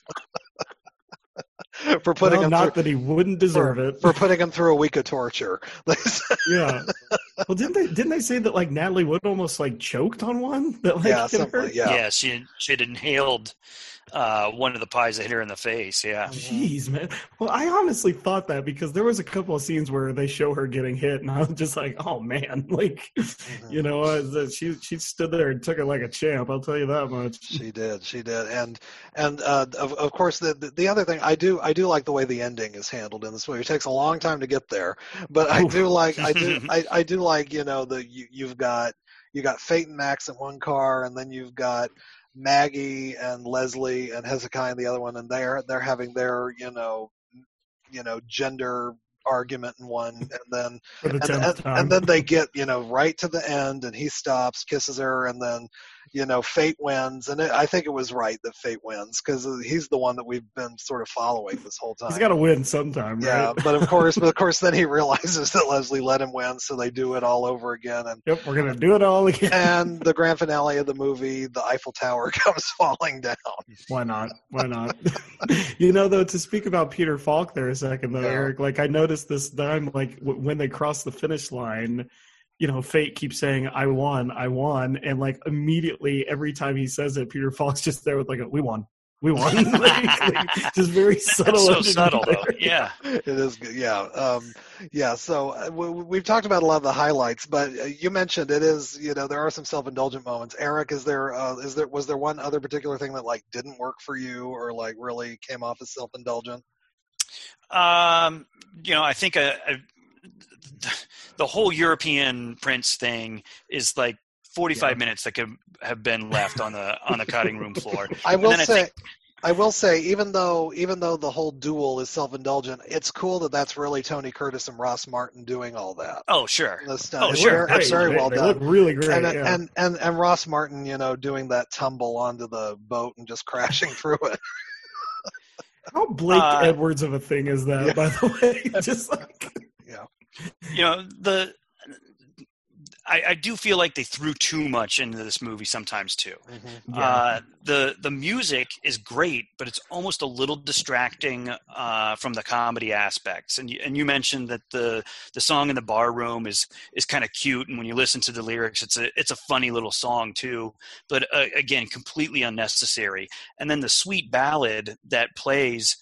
For putting well, him not through, that he wouldn't deserve for, it. For putting him through a week of torture. Yeah. Well, didn't they didn't they say that like Natalie Wood almost like choked on one? That like yeah, hit something, her? yeah. Yeah, she she had inhaled uh, one of the pies that hit her in the face. Yeah. Jeez, man. Well, I honestly thought that because there was a couple of scenes where they show her getting hit, and I was just like, oh man, like, mm-hmm. you know, uh, she she stood there and took it like a champ. I'll tell you that much. She did, she did, and and uh, of of course the the other thing I do I do like the way the ending is handled in this movie. It takes a long time to get there, but I do like I do I, I do like you know the you, you've got you got Fate and Max in one car, and then you've got Maggie and Leslie and Hezekiah in the other one, and they're they're having their you know you know gender argument in one, and then the and, and, and then they get you know right to the end, and he stops, kisses her, and then you know Fate wins, and it, I think it was right that Fate wins because he's the one that we've been sort of following this whole time. He's got to win sometime, yeah. Right? But of course, but of course, then he realizes that Leslie let him win, so they do it all over again. And yep, we're gonna do it all again. And the grand finale of the movie, the Eiffel Tower comes falling down. Why not? Why not? You know, though, to speak about Peter Falk there a second, though, yeah. Eric, like I noticed this time, like w- when they cross the finish line. You know, Fate keeps saying, I won, I won. And, like, immediately, every time he says it, Peter Falk's just there with, like, a, we won, we won. like, like, just very subtle. That's so subtle, though. Yeah. It is good. Yeah. Um, yeah. So uh, we, we've talked about a lot of the highlights, but uh, you mentioned it is, you know, there are some self-indulgent moments. Eric, is there, uh, is there, was there one other particular thing that, like, didn't work for you or, like, really came off as self-indulgent? Um, you know, I think a, a the whole European Prince thing is like forty-five yeah. minutes that could have been left on the on the cutting room floor. I will say, I, think, I will say, even though even though the whole duel is self-indulgent, it's cool that that's really Tony Curtis and Ross Martin doing all that. Oh sure, oh it's sure, very, it's very they, well they done. Look really great, and, yeah. and and and Ross Martin, you know, doing that tumble onto the boat and just crashing through it. How Blake uh, Edwards of a thing is that, yeah. by the way? Just like. Yeah. You know, the I, I do feel like they threw too much into this movie sometimes too. Mm-hmm. Yeah. Uh, the the music is great, but it's almost a little distracting uh, from the comedy aspects. And you, and you mentioned that the the song in the bar room is is kind of cute, and when you listen to the lyrics, it's a it's a funny little song too. But uh, again, completely unnecessary. And then the sweet ballad that plays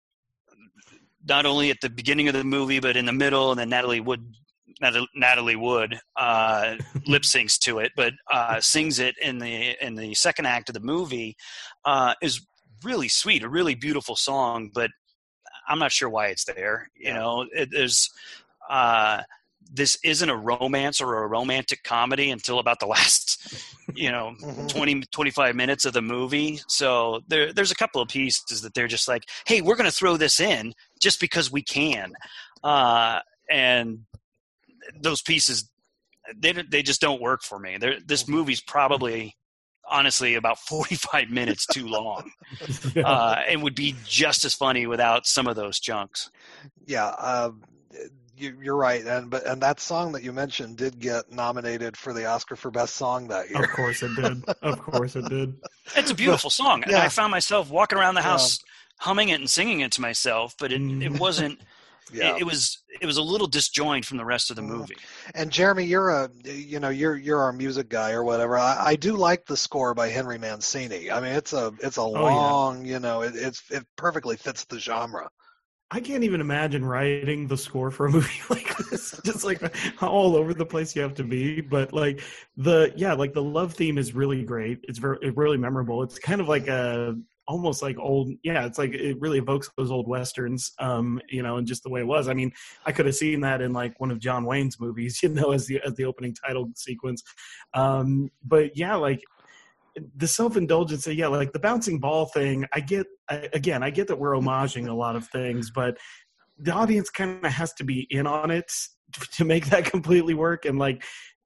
not only at the beginning of the movie, but in the middle, and then Natalie Wood. Natalie Wood uh, lip syncs to it, but uh, sings it in the in the second act of the movie uh, is really sweet, a really beautiful song. But I'm not sure why it's there. You know, it, there's uh, this isn't a romance or a romantic comedy until about the last, you know, mm-hmm. twenty, twenty-five minutes of the movie. So there, there's a couple of pieces that they're just like, hey, we're going to throw this in just because we can, uh, and those pieces, they they just don't work for me. They're, this movie's probably, honestly, about forty-five minutes too long, yeah. uh, and would be just as funny without some of those chunks. Yeah, uh, you, you're right, and but and that song that you mentioned did get nominated for the Oscar for Best Song that year. Of course it did. Of course it did. It's a beautiful song, and yeah. I found myself walking around the house yeah. humming it and singing it to myself, but it, Mm. it wasn't. Yeah. It, it was it was a little disjoined from the rest of the movie. And Jeremy, you're a you know you're you're our music guy or whatever. I, I do like the score by Henry Mancini. I mean, it's a it's a oh, long yeah. you know it it's it perfectly fits the genre. I can't even imagine writing the score for a movie like this. Just like how all over the place you have to be. But like the yeah, like the love theme is really great. It's very it's really memorable. It's kind of like a almost like old, yeah, it's like it really evokes those old westerns, um, you know, and just the way it was. I mean, I could have seen that in like one of John Wayne's movies, you know, as the as the opening title sequence. Um, but yeah, like the self-indulgence, yeah, like the bouncing ball thing. I get, I, again, I get that we're homaging a lot of things, but the audience kind of has to be in on it to make that completely work. And like,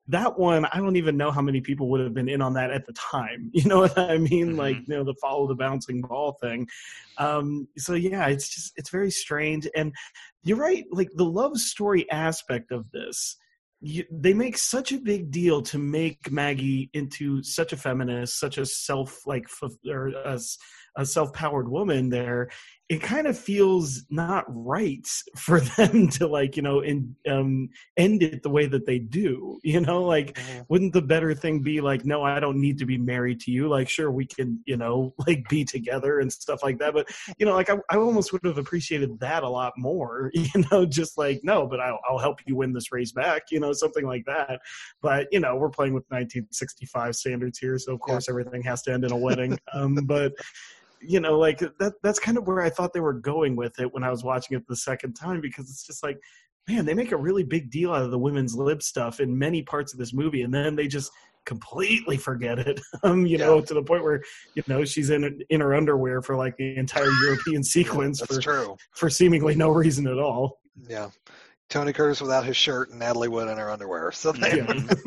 that one, I don't even know how many people would have been in on that at the time. You know what I mean? Mm-hmm. Like, you know, the follow the bouncing ball thing. Um, so yeah, it's just, it's very strange. And you're right. Like the love story aspect of this, you, they make such a big deal to make Maggie into such a feminist, such a self like, or a, a self-powered woman there. It kind of feels not right for them to like, you know, in, um, end it the way that they do, you know, like, mm-hmm. wouldn't the better thing be like, no, I don't need to be married to you. Like, sure, we can, you know, like be together and stuff like that. But, you know, like I, I almost would have appreciated that a lot more, you know, just like, no, but I'll, I'll help you win this race back, you know, something like that. But, you know, we're playing with nineteen sixty-five standards here. So of course yeah. everything has to end in a wedding. um, but you know, like that, that's kind of where I thought they were going with it when I was watching it the second time, because it's just like, man, they make a really big deal out of the women's lib stuff in many parts of this movie. And then they just completely forget it, um, you yeah. know, to the point where, you know, she's in, in her underwear for like the entire European sequence that's for, true. for seemingly no reason at all. Yeah. Tony Curtis without his shirt and Natalie Wood in her underwear. So they,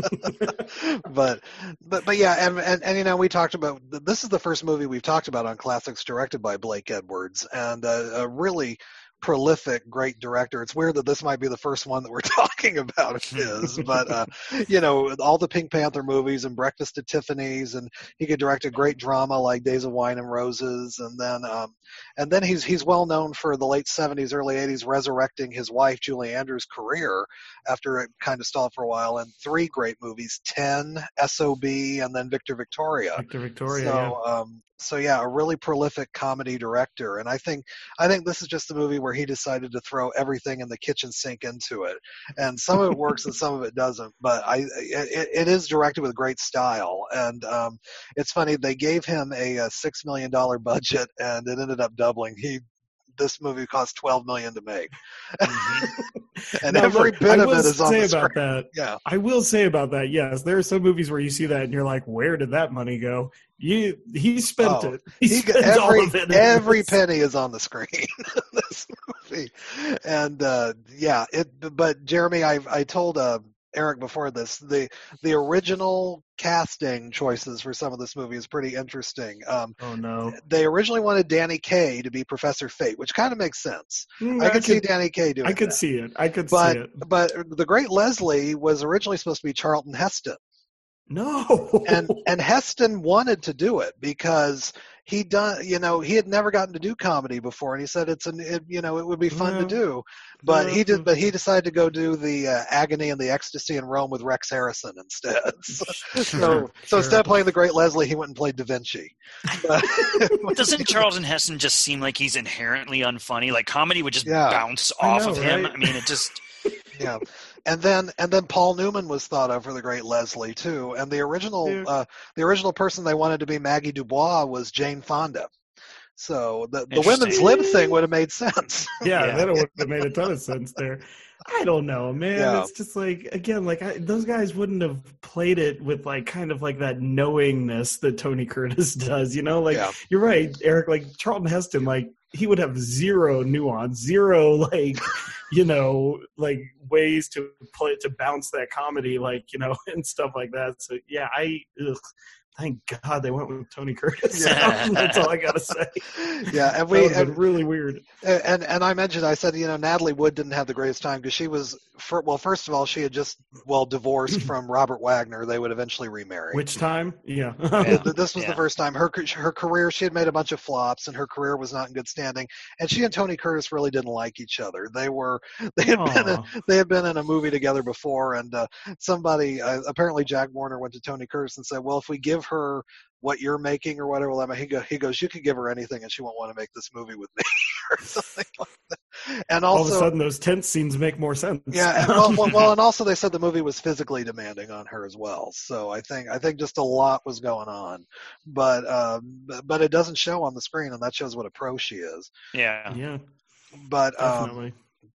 yeah. but, but, but yeah. And, and, and, you know, we talked about, this is the first movie we've talked about on Classics directed by Blake Edwards, and a, a really prolific, great director. It's weird that this might be the first one that we're talking about of his, but, uh, you know, all the Pink Panther movies and Breakfast at Tiffany's, and he could direct a great drama like Days of Wine and Roses. And then, um, and then he's, he's well known for the late seventies, early eighties, resurrecting his wife, Julie Andrews' career after it kind of stalled for a while, and three great movies, ten, S O B, and then Victor Victoria. Victor Victoria, so, yeah. um, So yeah, a really prolific comedy director, and I think I think this is just a movie where he decided to throw everything in the kitchen sink into it, and some of it works and some of it doesn't. But I, it, it is directed with great style, and um, it's funny, they gave him a, a six million dollar budget, and it ended up doubling. He this movie cost twelve million to make, mm-hmm. and now, every look, bit I of will it is on say the about screen. that. Yeah, I will say about that. Yes, there are some movies where you see that and you're like, "Where did that money go?" You he spent oh, it. He, he spent every all of it. every penny is on the screen in this movie, and uh, yeah, it. But Jeremy, I I told uh, Eric before this, the the original casting choices for some of this movie is pretty interesting. Um, oh no! They originally wanted Danny Kaye to be Professor Fate, which kind of makes sense. Mm, I, I could could see Danny Kaye doing. I could that. see it. I could but, see it. But the great Leslie was originally supposed to be Charlton Heston. No. and and Heston wanted to do it because he done you know he had never gotten to do comedy before, and he said it's an it, you know it would be fun yeah. to do, but yeah. he did but he decided to go do the uh, Agony and the Ecstasy in Rome with Rex Harrison instead. so sure, so, so sure. instead of playing the great Leslie, he went and played Da Vinci. But, doesn't Charlton Heston just seem like he's inherently unfunny? Like comedy would just yeah. bounce off know, of him. right? I mean, it just. Yeah, and then and then Paul Newman was thought of for the great Leslie too, and the original yeah. uh, the original person they wanted to be Maggie Dubois was Jane Fonda. So the the women's lib thing would have made sense. Yeah, Yeah. that would have made a ton of sense there. I don't know, man. Yeah. It's just like, again, like I, those guys wouldn't have played it with like kind of like that knowingness that Tony Curtis does, you know? Like Yeah. you're right, Eric. Like Charlton Heston, like he would have zero nuance, zero like you know, like ways to play to bounce that comedy, like you know, and stuff like that. So yeah, I. Ugh. Thank God they went with Tony Curtis. Yeah. That's all I gotta say. Yeah, and we and really weird. And and I mentioned, I said, you know, Natalie Wood didn't have the greatest time because she was, for, well, first of all, she had just well divorced from Robert Wagner. They would eventually remarry. Which time? Yeah. Yeah, this was Yeah. the first time. Her her career, she had made a bunch of flops, and her career was not in good standing. And she and Tony Curtis really didn't like each other. They were they had Aww. been a, they had been in a movie together before, and uh, somebody uh, apparently Jack Warner went to Tony Curtis and said, "Well, if we give her what you're making or whatever," well, he go he goes, "You could give her anything, and she won't want to make this movie with me," or something like that. And also, all of a sudden, those tent scenes make more sense. yeah, and, well, well, well, and also they said the movie was physically demanding on her as well. So I think I think just a lot was going on, but um, but it doesn't show on the screen, and that shows what a pro she is. Yeah. Yeah, But um, definitely.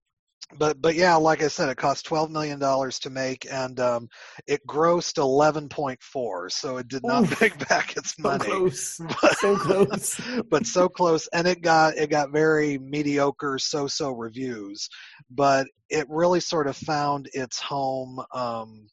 but but yeah, like I said, it cost twelve million dollars to make, and um, it grossed eleven point four. So it did not Ooh. make back its So money. close. But, So close. but so close, and it got it got very mediocre, so-so reviews. But it really sort of found its home. Um,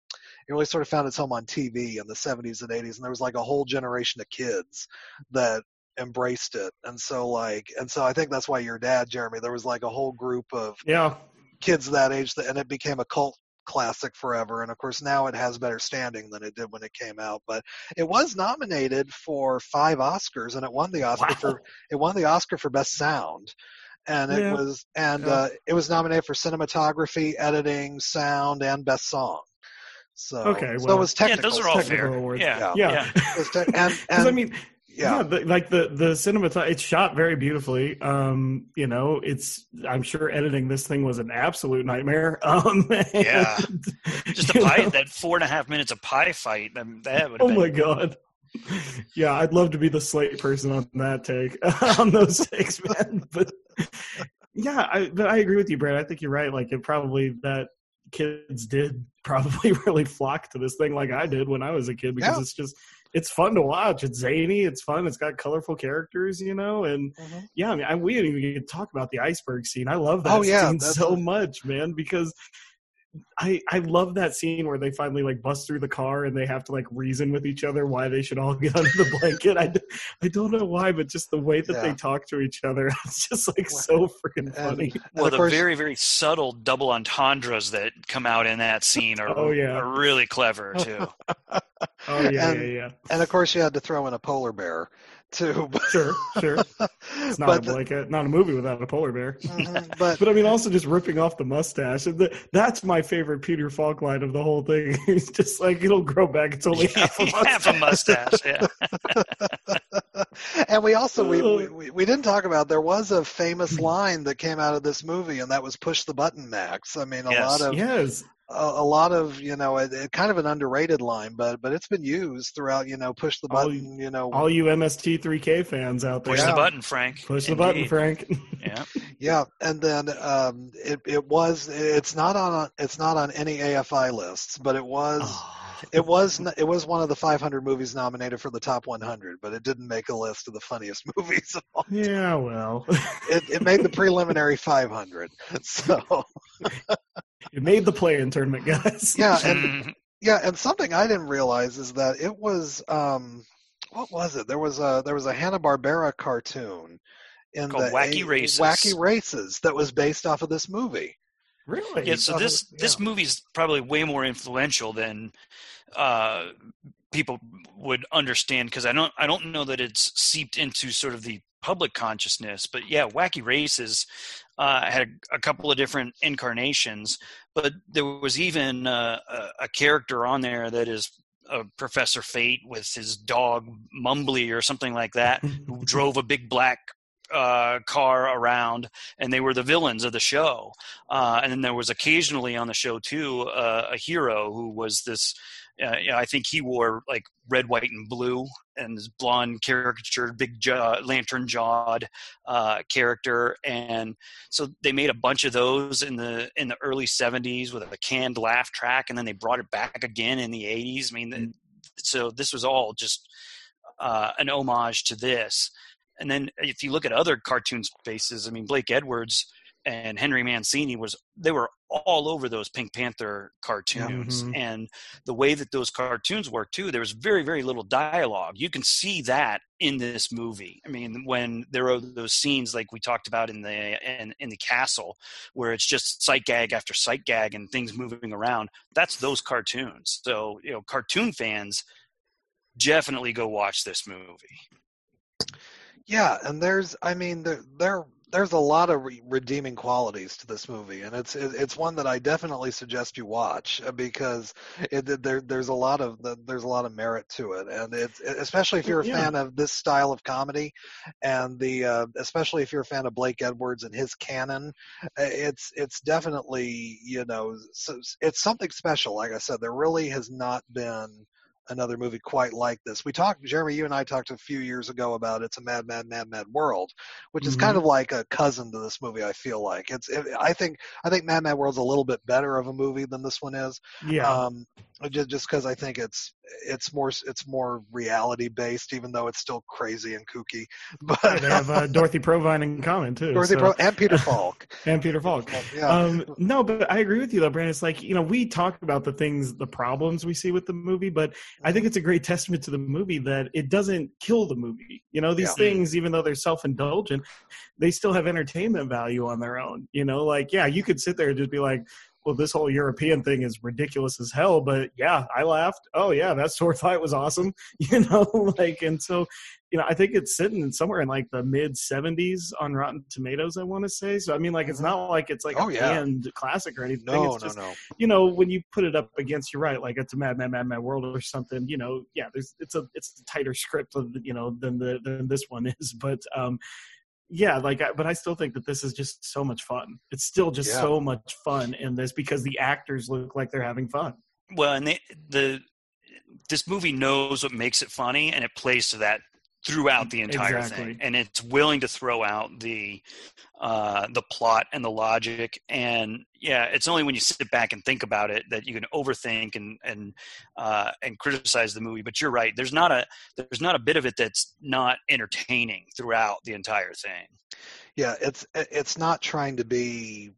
it really sort of found its home on T V in the seventies and eighties, and there was like a whole generation of kids that embraced it. And so like, and so I think that's why your dad, Jeremy, there was like a whole group of yeah kids that age, that, and it became a cult classic forever. And of course now it has better standing than it did when it came out, but it was nominated for five Oscars, and it won the Oscar wow. for it won the Oscar for best sound. And it yeah. was and yeah. uh, it was nominated for cinematography, editing, sound, and best song. So okay, well, so it was technical. Yeah, those are all fair. Awards. Yeah, yeah. yeah. It was te- and, Because and I mean, yeah, yeah the, like the the cinematography, it's shot very beautifully. Um, you know, it's I'm sure editing this thing was an absolute nightmare. Um, yeah, and, just a pie, that four and a half minutes of pie fight. I mean, that would. Oh been... my god. Yeah, I'd love to be the Slate person on that take on those takes, man. But yeah, I, but I agree with you, Brad. I think you're right. Like, it probably that kids did probably really flock to this thing like I did when I was a kid, because yeah. it's just it's fun to watch. It's zany. It's fun. It's got colorful characters, you know. And mm-hmm. yeah, I mean, I, we didn't even get to talk about the iceberg scene. I love that oh, yeah, scene so a... much, man, because. I, I love that scene where they finally like bust through the car and they have to like reason with each other why they should all get under the blanket. I, I don't know why, but just the way that yeah. they talk to each other, it's just like so freaking funny. And, well, and the course, very, very subtle double entendres that come out in that scene are, oh, yeah. are really clever too. Oh yeah, and, yeah, yeah. And of course you had to throw in a polar bear too. Sure, sure. It's not but a blanket, not a movie without a polar bear. Mm-hmm, but but I mean, also just ripping off the mustache. And the, that's my favorite Peter Falk line of the whole thing. He's just like, it'll grow back. It's only half a mustache. half a mustache, yeah. And we also we, we we didn't talk about, there was a famous line that came out of this movie, and that was "Push the button, Max." I mean, a yes. lot of yes. A, a lot of, you know, it, it kind of an underrated line, but but it's been used throughout, you know, push the button, all, you know. All you M S T three K fans out there. Push yeah. the button, Frank. Push the Indeed. button, Frank. Yeah. Yeah, and then um, it it was it's not on it's not on any A F I lists, but it was Oh. it was it was one of the five hundred movies nominated for the top one hundred, but it didn't make a list of the funniest movies of all time. Yeah, well. It it made the preliminary five hundred. So it made the play-in tournament, guys. yeah, and yeah, and something I didn't realize is that it was um, what was it? There was a there was a Hanna-Barbera cartoon in called the Wacky a, Races. Wacky Races that was based off of this movie. Really? Yeah, so Oh, this yeah. this movie's probably way more influential than uh, people would understand, because I don't I don't know that it's seeped into sort of the public consciousness. But yeah, Wacky Races uh, had a, a couple of different incarnations, but there was even uh, a, a character on there that is uh, Professor Fate with his dog Mumbly or something like that, who drove a big black uh car around, and they were the villains of the show. Uh and then there was occasionally on the show too uh, a hero who was this uh, you know, I think he wore like red, white, and blue, and this blonde caricatured big jaw, lantern jawed uh character. And so they made a bunch of those in the in the early seventies with a canned laugh track, and then they brought it back again in the eighties. I mean, mm-hmm. So this was all just uh an homage to this. And then if you look at other cartoon spaces, I mean, Blake Edwards and Henry Mancini was they were all over those Pink Panther cartoons. Mm-hmm. And the way that those cartoons work too, there was very, very little dialogue. You can see that in this movie. I mean, when there are those scenes like we talked about in the in, in the castle, where it's just sight gag after sight gag and things moving around, that's those cartoons. So, you know, cartoon fans, definitely go watch this movie. Yeah, and there's, I mean, there, there there's a lot of re- redeeming qualities to this movie, and it's it, it's one that I definitely suggest you watch, because it, there there's a lot of there's a lot of merit to it, and it's especially if you're a yeah. fan of this style of comedy, and the uh, especially if you're a fan of Blake Edwards and his canon, it's it's definitely, you know, it's something special. Like I said, there really has not been another movie quite like this. We talked, Jeremy, you and I talked a few years ago about It's a Mad, Mad, Mad, Mad World, which is mm-hmm. kind of like a cousin to this movie. I feel like it's. It, I think I think Mad, Mad World's a little bit better of a movie than this one is. Yeah. Um, just just because I think it's it's more it's more reality based, even though it's still crazy and kooky. But yeah, they have uh, Dorothy Provine in common too. Dorothy so. Pro- and Peter Falk and Peter Falk. Yeah. Um, no, but I agree with you though, Brandon. It's like, you know, we talk about the things, the problems we see with the movie, but I think it's a great testament to the movie that it doesn't kill the movie. You know, these Yeah. things, even though they're self-indulgent, they still have entertainment value on their own. You know, like, yeah, you could sit there and just be like, well, this whole European thing is ridiculous as hell, but yeah, I laughed. Oh yeah, that sword fight was awesome. You know, like, and so, you know, I think it's sitting somewhere in like the mid seventies on Rotten Tomatoes, I want to say. So, I mean, like, it's not like it's like Oh, a yeah. banned classic or anything. No, it's no, just, no. you know, when you put it up against, you're right, like it's a Mad, Mad, Mad, Mad World or something, you know, yeah, there's, it's a, it's a tighter script, of, you know, than the, than this one is. But, um, yeah, like, I, but I still think that this is just so much fun. It's still just Yeah. so much fun in this because the actors look like they're having fun. Well, and they, the this movie knows what makes it funny, and it plays to that throughout the entire Exactly. thing, and it's willing to throw out the uh, the plot and the logic. And yeah, it's only when you sit back and think about it that you can overthink and and uh, and criticize the movie. But you're right. There's not a there's not a bit of it that's not entertaining throughout the entire thing. Yeah, it's it's not trying to be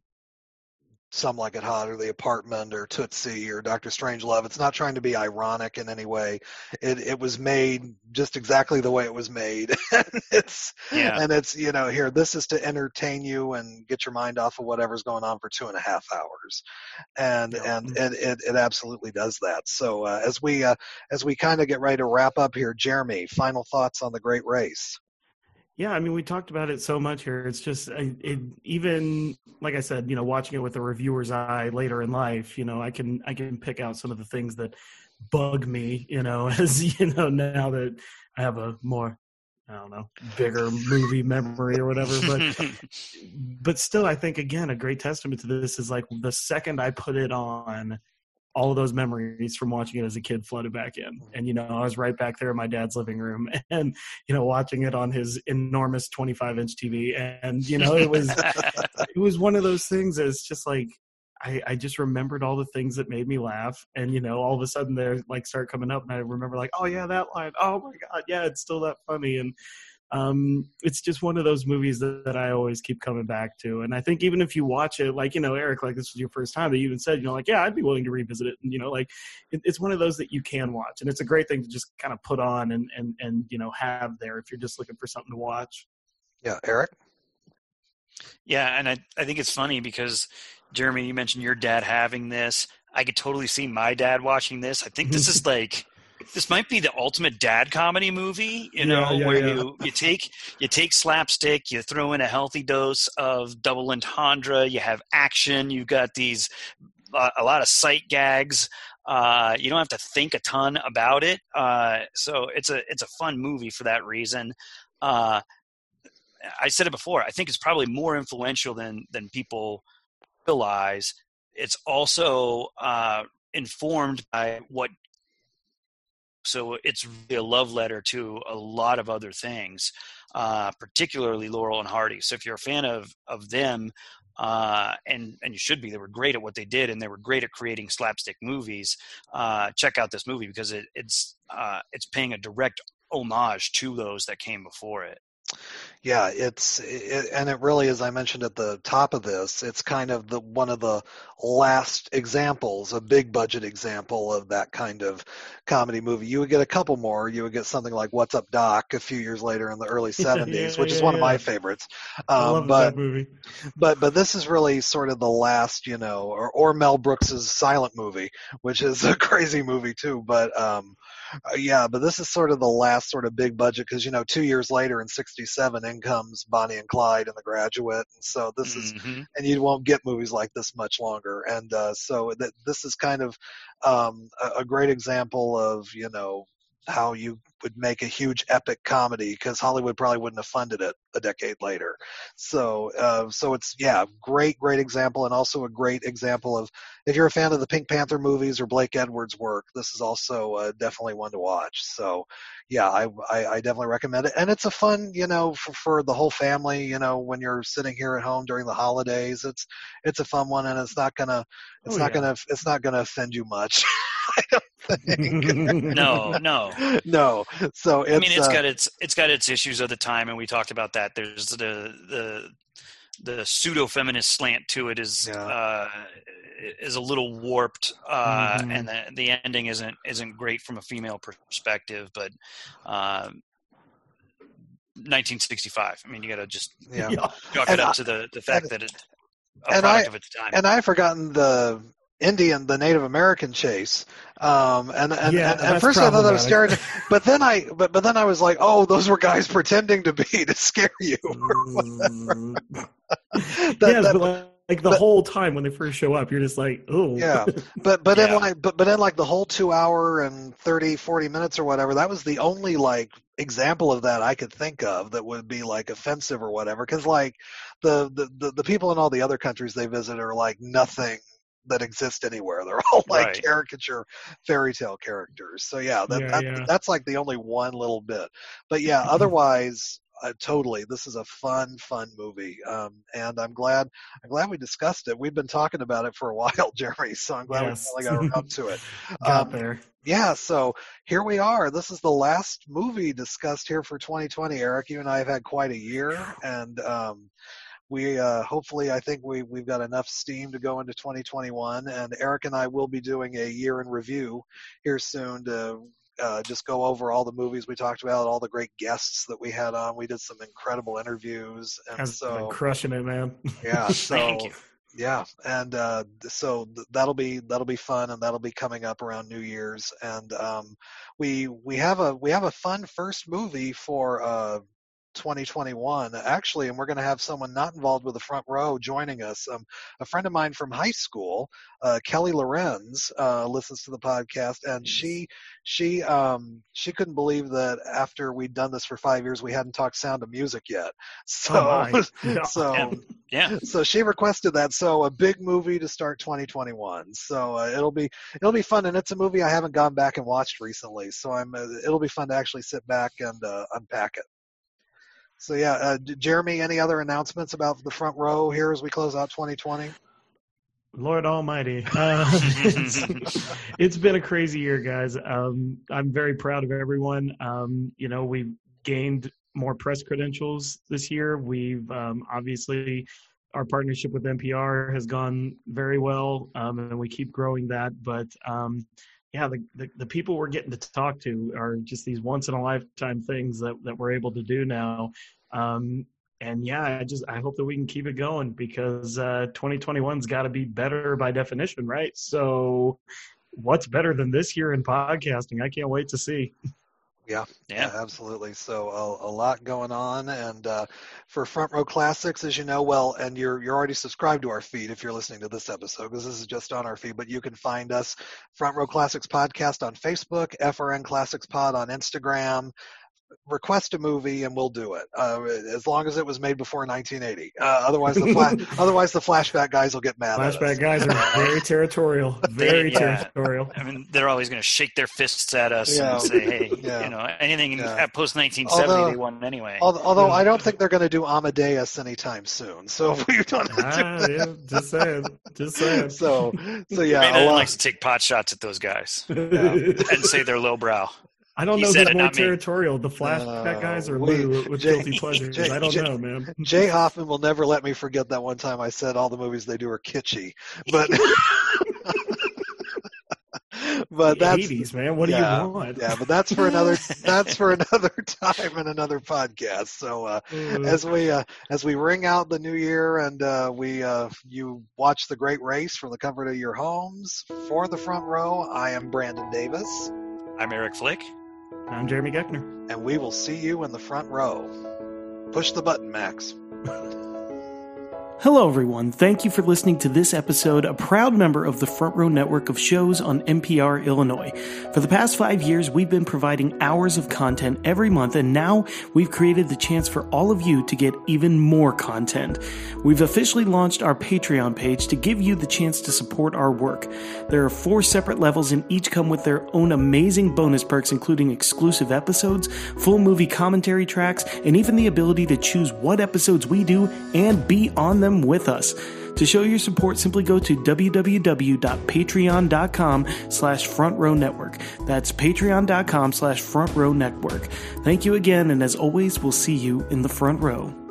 Some Like It Hot or The Apartment or Tootsie or Doctor Strangelove. It's not trying to be ironic in any way. It it was made just exactly the way it was made. and it's Yeah. and it's you know here this is to entertain you and get your mind off of whatever's going on for two and a half hours, and Yeah. and, and it it absolutely does that. So uh, as we uh, as we kind of get ready to wrap up here, Jeremy, final thoughts on The Great Race. Yeah, I mean, we talked about it so much here. It's just, it, it, even like I said, you know, watching it with a reviewer's eye later in life, you know, I can I can pick out some of the things that bug me, you know, as you know, now that I have a more, I don't know, bigger movie memory or whatever. But but still, I think again, a great testament to this is like the second I put it on, all of those memories from watching it as a kid flooded back in. And, you know, I was right back there in my dad's living room and, you know, watching it on his enormous twenty-five inch T V. And, you know, it was, it was one of those things that it's just like, I, I just remembered all the things that made me laugh. And, you know, all of a sudden they're like start coming up and I remember like, oh yeah, that line. Oh my God. Yeah. It's still that funny. And, um, it's just one of those movies that, that I always keep coming back to. And I think even if you watch it, like, you know, Eric, like this was your first time, but you even said, you know, like, yeah, I'd be willing to revisit it. And, you know, like it, it's one of those that you can watch, and it's a great thing to just kind of put on and, and, and, you know, have there if you're just looking for something to watch. Yeah, Eric? Yeah, and I, I think it's funny because, Jeremy, you mentioned your dad having this. I could totally see my dad watching this. I think this is like – this might be the ultimate dad comedy movie, you know, Yeah, yeah, where yeah. you, you take you take slapstick, you throw in a healthy dose of double entendre, you have action, you got these uh, a lot of sight gags. Uh, you don't have to think a ton about it, uh, so it's a it's a fun movie for that reason. Uh, I said it before. I think it's probably more influential than than people realize. It's also uh, informed by what. So it's really a love letter to a lot of other things, uh, particularly Laurel and Hardy. So if you're a fan of of them, uh, and and you should be, they were great at what they did, and they were great at creating slapstick movies. Uh, check out this movie because it, it's uh, it's paying a direct homage to those that came before it. Yeah, it's it, and it really, as I mentioned at the top of this, it's kind of the one of the last examples, a big budget example of that kind of comedy movie. You would get a couple more. You would get something like What's Up, Doc a few years later in the early seventies, yeah, which is yeah, one of my yeah. favorites. I Um, love but that movie. but but this is really sort of the last, you know, or, or Mel Brooks's Silent Movie, which is a crazy movie too. But um, uh, yeah, but this is sort of the last sort of big budget because, you know, two years later in sixty-seven, in comes Bonnie and Clyde and The Graduate, and so this is, Mhm. and you won't get movies like this much longer. And uh, so that this is kind of um, a, a great example of, you know, how you would make a huge epic comedy because Hollywood probably wouldn't have funded it a decade later. So, uh, so it's, yeah, great, great example. And also a great example of, if you're a fan of the Pink Panther movies or Blake Edwards' work, this is also uh, definitely one to watch. So yeah, I, I, I definitely recommend it. And it's a fun, you know, for, for the whole family, you know, when you're sitting here at home during the holidays, it's, it's a fun one, and it's not gonna, it's Oh, not yeah. gonna, it's not gonna offend you much. I don't think. no, no, no. So it's, I mean, it's uh, got its it's got its issues of the time, and we talked about that. There's the the the pseudo feminist slant to it is Yeah. uh, is a little warped, uh, Mhm. and the the ending isn't isn't great from a female perspective, but. Uh, nineteen sixty-five. I mean, you got to just yeah. chalk And it up I- to the, the fact and- that it's a and product I- of its time. And I've forgotten the Indian, the Native American chase. Um, and and, Yeah, and, and at that's first I thought that was problematic. stereotypical, but then I but but then I was like, oh, those were guys pretending to be to scare you. Mm. That- yeah, that- but like, like the but- whole time when they first show up, you're just like, oh. Yeah, but but in Yeah. like but but in like the whole two hour and thirty, forty minutes or whatever, that was the only like example of that I could think of that would be like offensive or whatever. Because like the, the the the people in all the other countries they visit are like nothing that exist anywhere. They're all like Right. caricature fairy tale characters. So yeah, that, Yeah, that yeah. that's like the only one little bit. But yeah, otherwise. Uh, totally, this is a fun, fun movie, um, and I'm glad. I'm glad we discussed it. We've been talking about it for a while, Jeremy. So I'm glad Yes. we finally got around to it. Got Um, there. yeah, so here we are. This is the last movie discussed here for twenty twenty. Eric, you and I have had quite a year, and um, we uh, hopefully, I think we we've got enough steam to go into twenty twenty-one. And Eric and I will be doing a year in review here soon to. Uh, just go over all the movies we talked about, all the great guests that we had on. We did some incredible interviews, and Has so been crushing it, man. yeah, so Thank you. yeah, and uh, so th- that'll be that'll be fun, and that'll be coming up around New Year's. And um, we we have a we have a fun first movie for uh, twenty twenty-one actually, and we're going to have someone not involved with the front row joining us. Um, a friend of mine from high school, uh, Kelly Lorenz, uh, listens to the podcast, and she she um, she couldn't believe that after we'd done this for five years, we hadn't talked Sound of Music yet. So Oh, my. Yeah. so. Yeah. Yeah. So she requested that. So a big movie to start twenty twenty-one. So uh, it'll be it'll be fun, and it's a movie I haven't gone back and watched recently. So I'm uh, it'll be fun to actually sit back and uh, unpack it. So yeah, uh, Jeremy, any other announcements about the front row here as we close out twenty twenty? Lord Almighty. Uh, it's, it's been a crazy year, guys. Um, I'm very proud of everyone. Um, you know, we've gained more press credentials this year. We've um, obviously, our partnership with N P R has gone very well, um, and we keep growing that. But um, yeah, the, the the people we're getting to talk to are just these once in a lifetime things that that we're able to do now. Um, And yeah, I just I hope that we can keep it going because uh, twenty twenty-one's got to be better by definition, right? So, what's better than this year in podcasting? I can't wait to see. Yeah, Yeah. yeah, absolutely. So a, a lot going on, and uh, for Front Row Classics, as you know, well, and you're you're already subscribed to our feed if you're listening to this episode because this is just on our feed. But you can find us Front Row Classics Podcast on Facebook, F R N Classics Pod on Instagram. Request a movie and we'll do it uh, as long as it was made before nineteen eighty. Uh, otherwise, the fla- otherwise the flashback guys will get mad. Flashback at us. guys are very territorial, very They- yeah. territorial. I mean, they're always going to shake their fists at us Yeah. and say, "Hey, Yeah. you know, anything Yeah. at post nineteen seventy, Although- they won anyway." Although, although I don't think they're going to do Amadeus anytime soon. So if we don't Ah, yeah, just saying, just saying. so so yeah, Brandon a lot- likes to take pot shots at those guys I and say they're lowbrow. don't He know said who's it, more not me. territorial, the flashback Uh, guys or we- Lou with Jay- guilty pleasures. Jay- I don't Jay- know, man. Jay Hoffman will never let me forget that one time I said all the movies they do are kitschy, but but The that's eighties, man. What yeah, do you want? yeah, but that's for another that's for another time and another podcast. So uh, Uh, as we uh, as we ring out the new year and uh, we uh, you watch the great race from the comfort of your homes for the front row, I am Brandon Davis, I'm Eric Flick. I'm Jeremy Geckner. and we will see you in the front row. Push the button, Max. Hello, everyone. Thank you for listening to this episode, a proud member of the Front Row Network of shows on N P R Illinois. For the past five years, we've been providing hours of content every month, and now we've created the chance for all of you to get even more content. We've officially launched our Patreon page to give you the chance to support our work. There are four separate levels, and each come with their own amazing bonus perks, including exclusive episodes, full movie commentary tracks, and even the ability to choose what episodes we do and be on them with us. To show your support, simply go to www.patreon.com slash front row network. That's patreon.com slash front row network. Thank you again, and as always, we'll see you in the front row.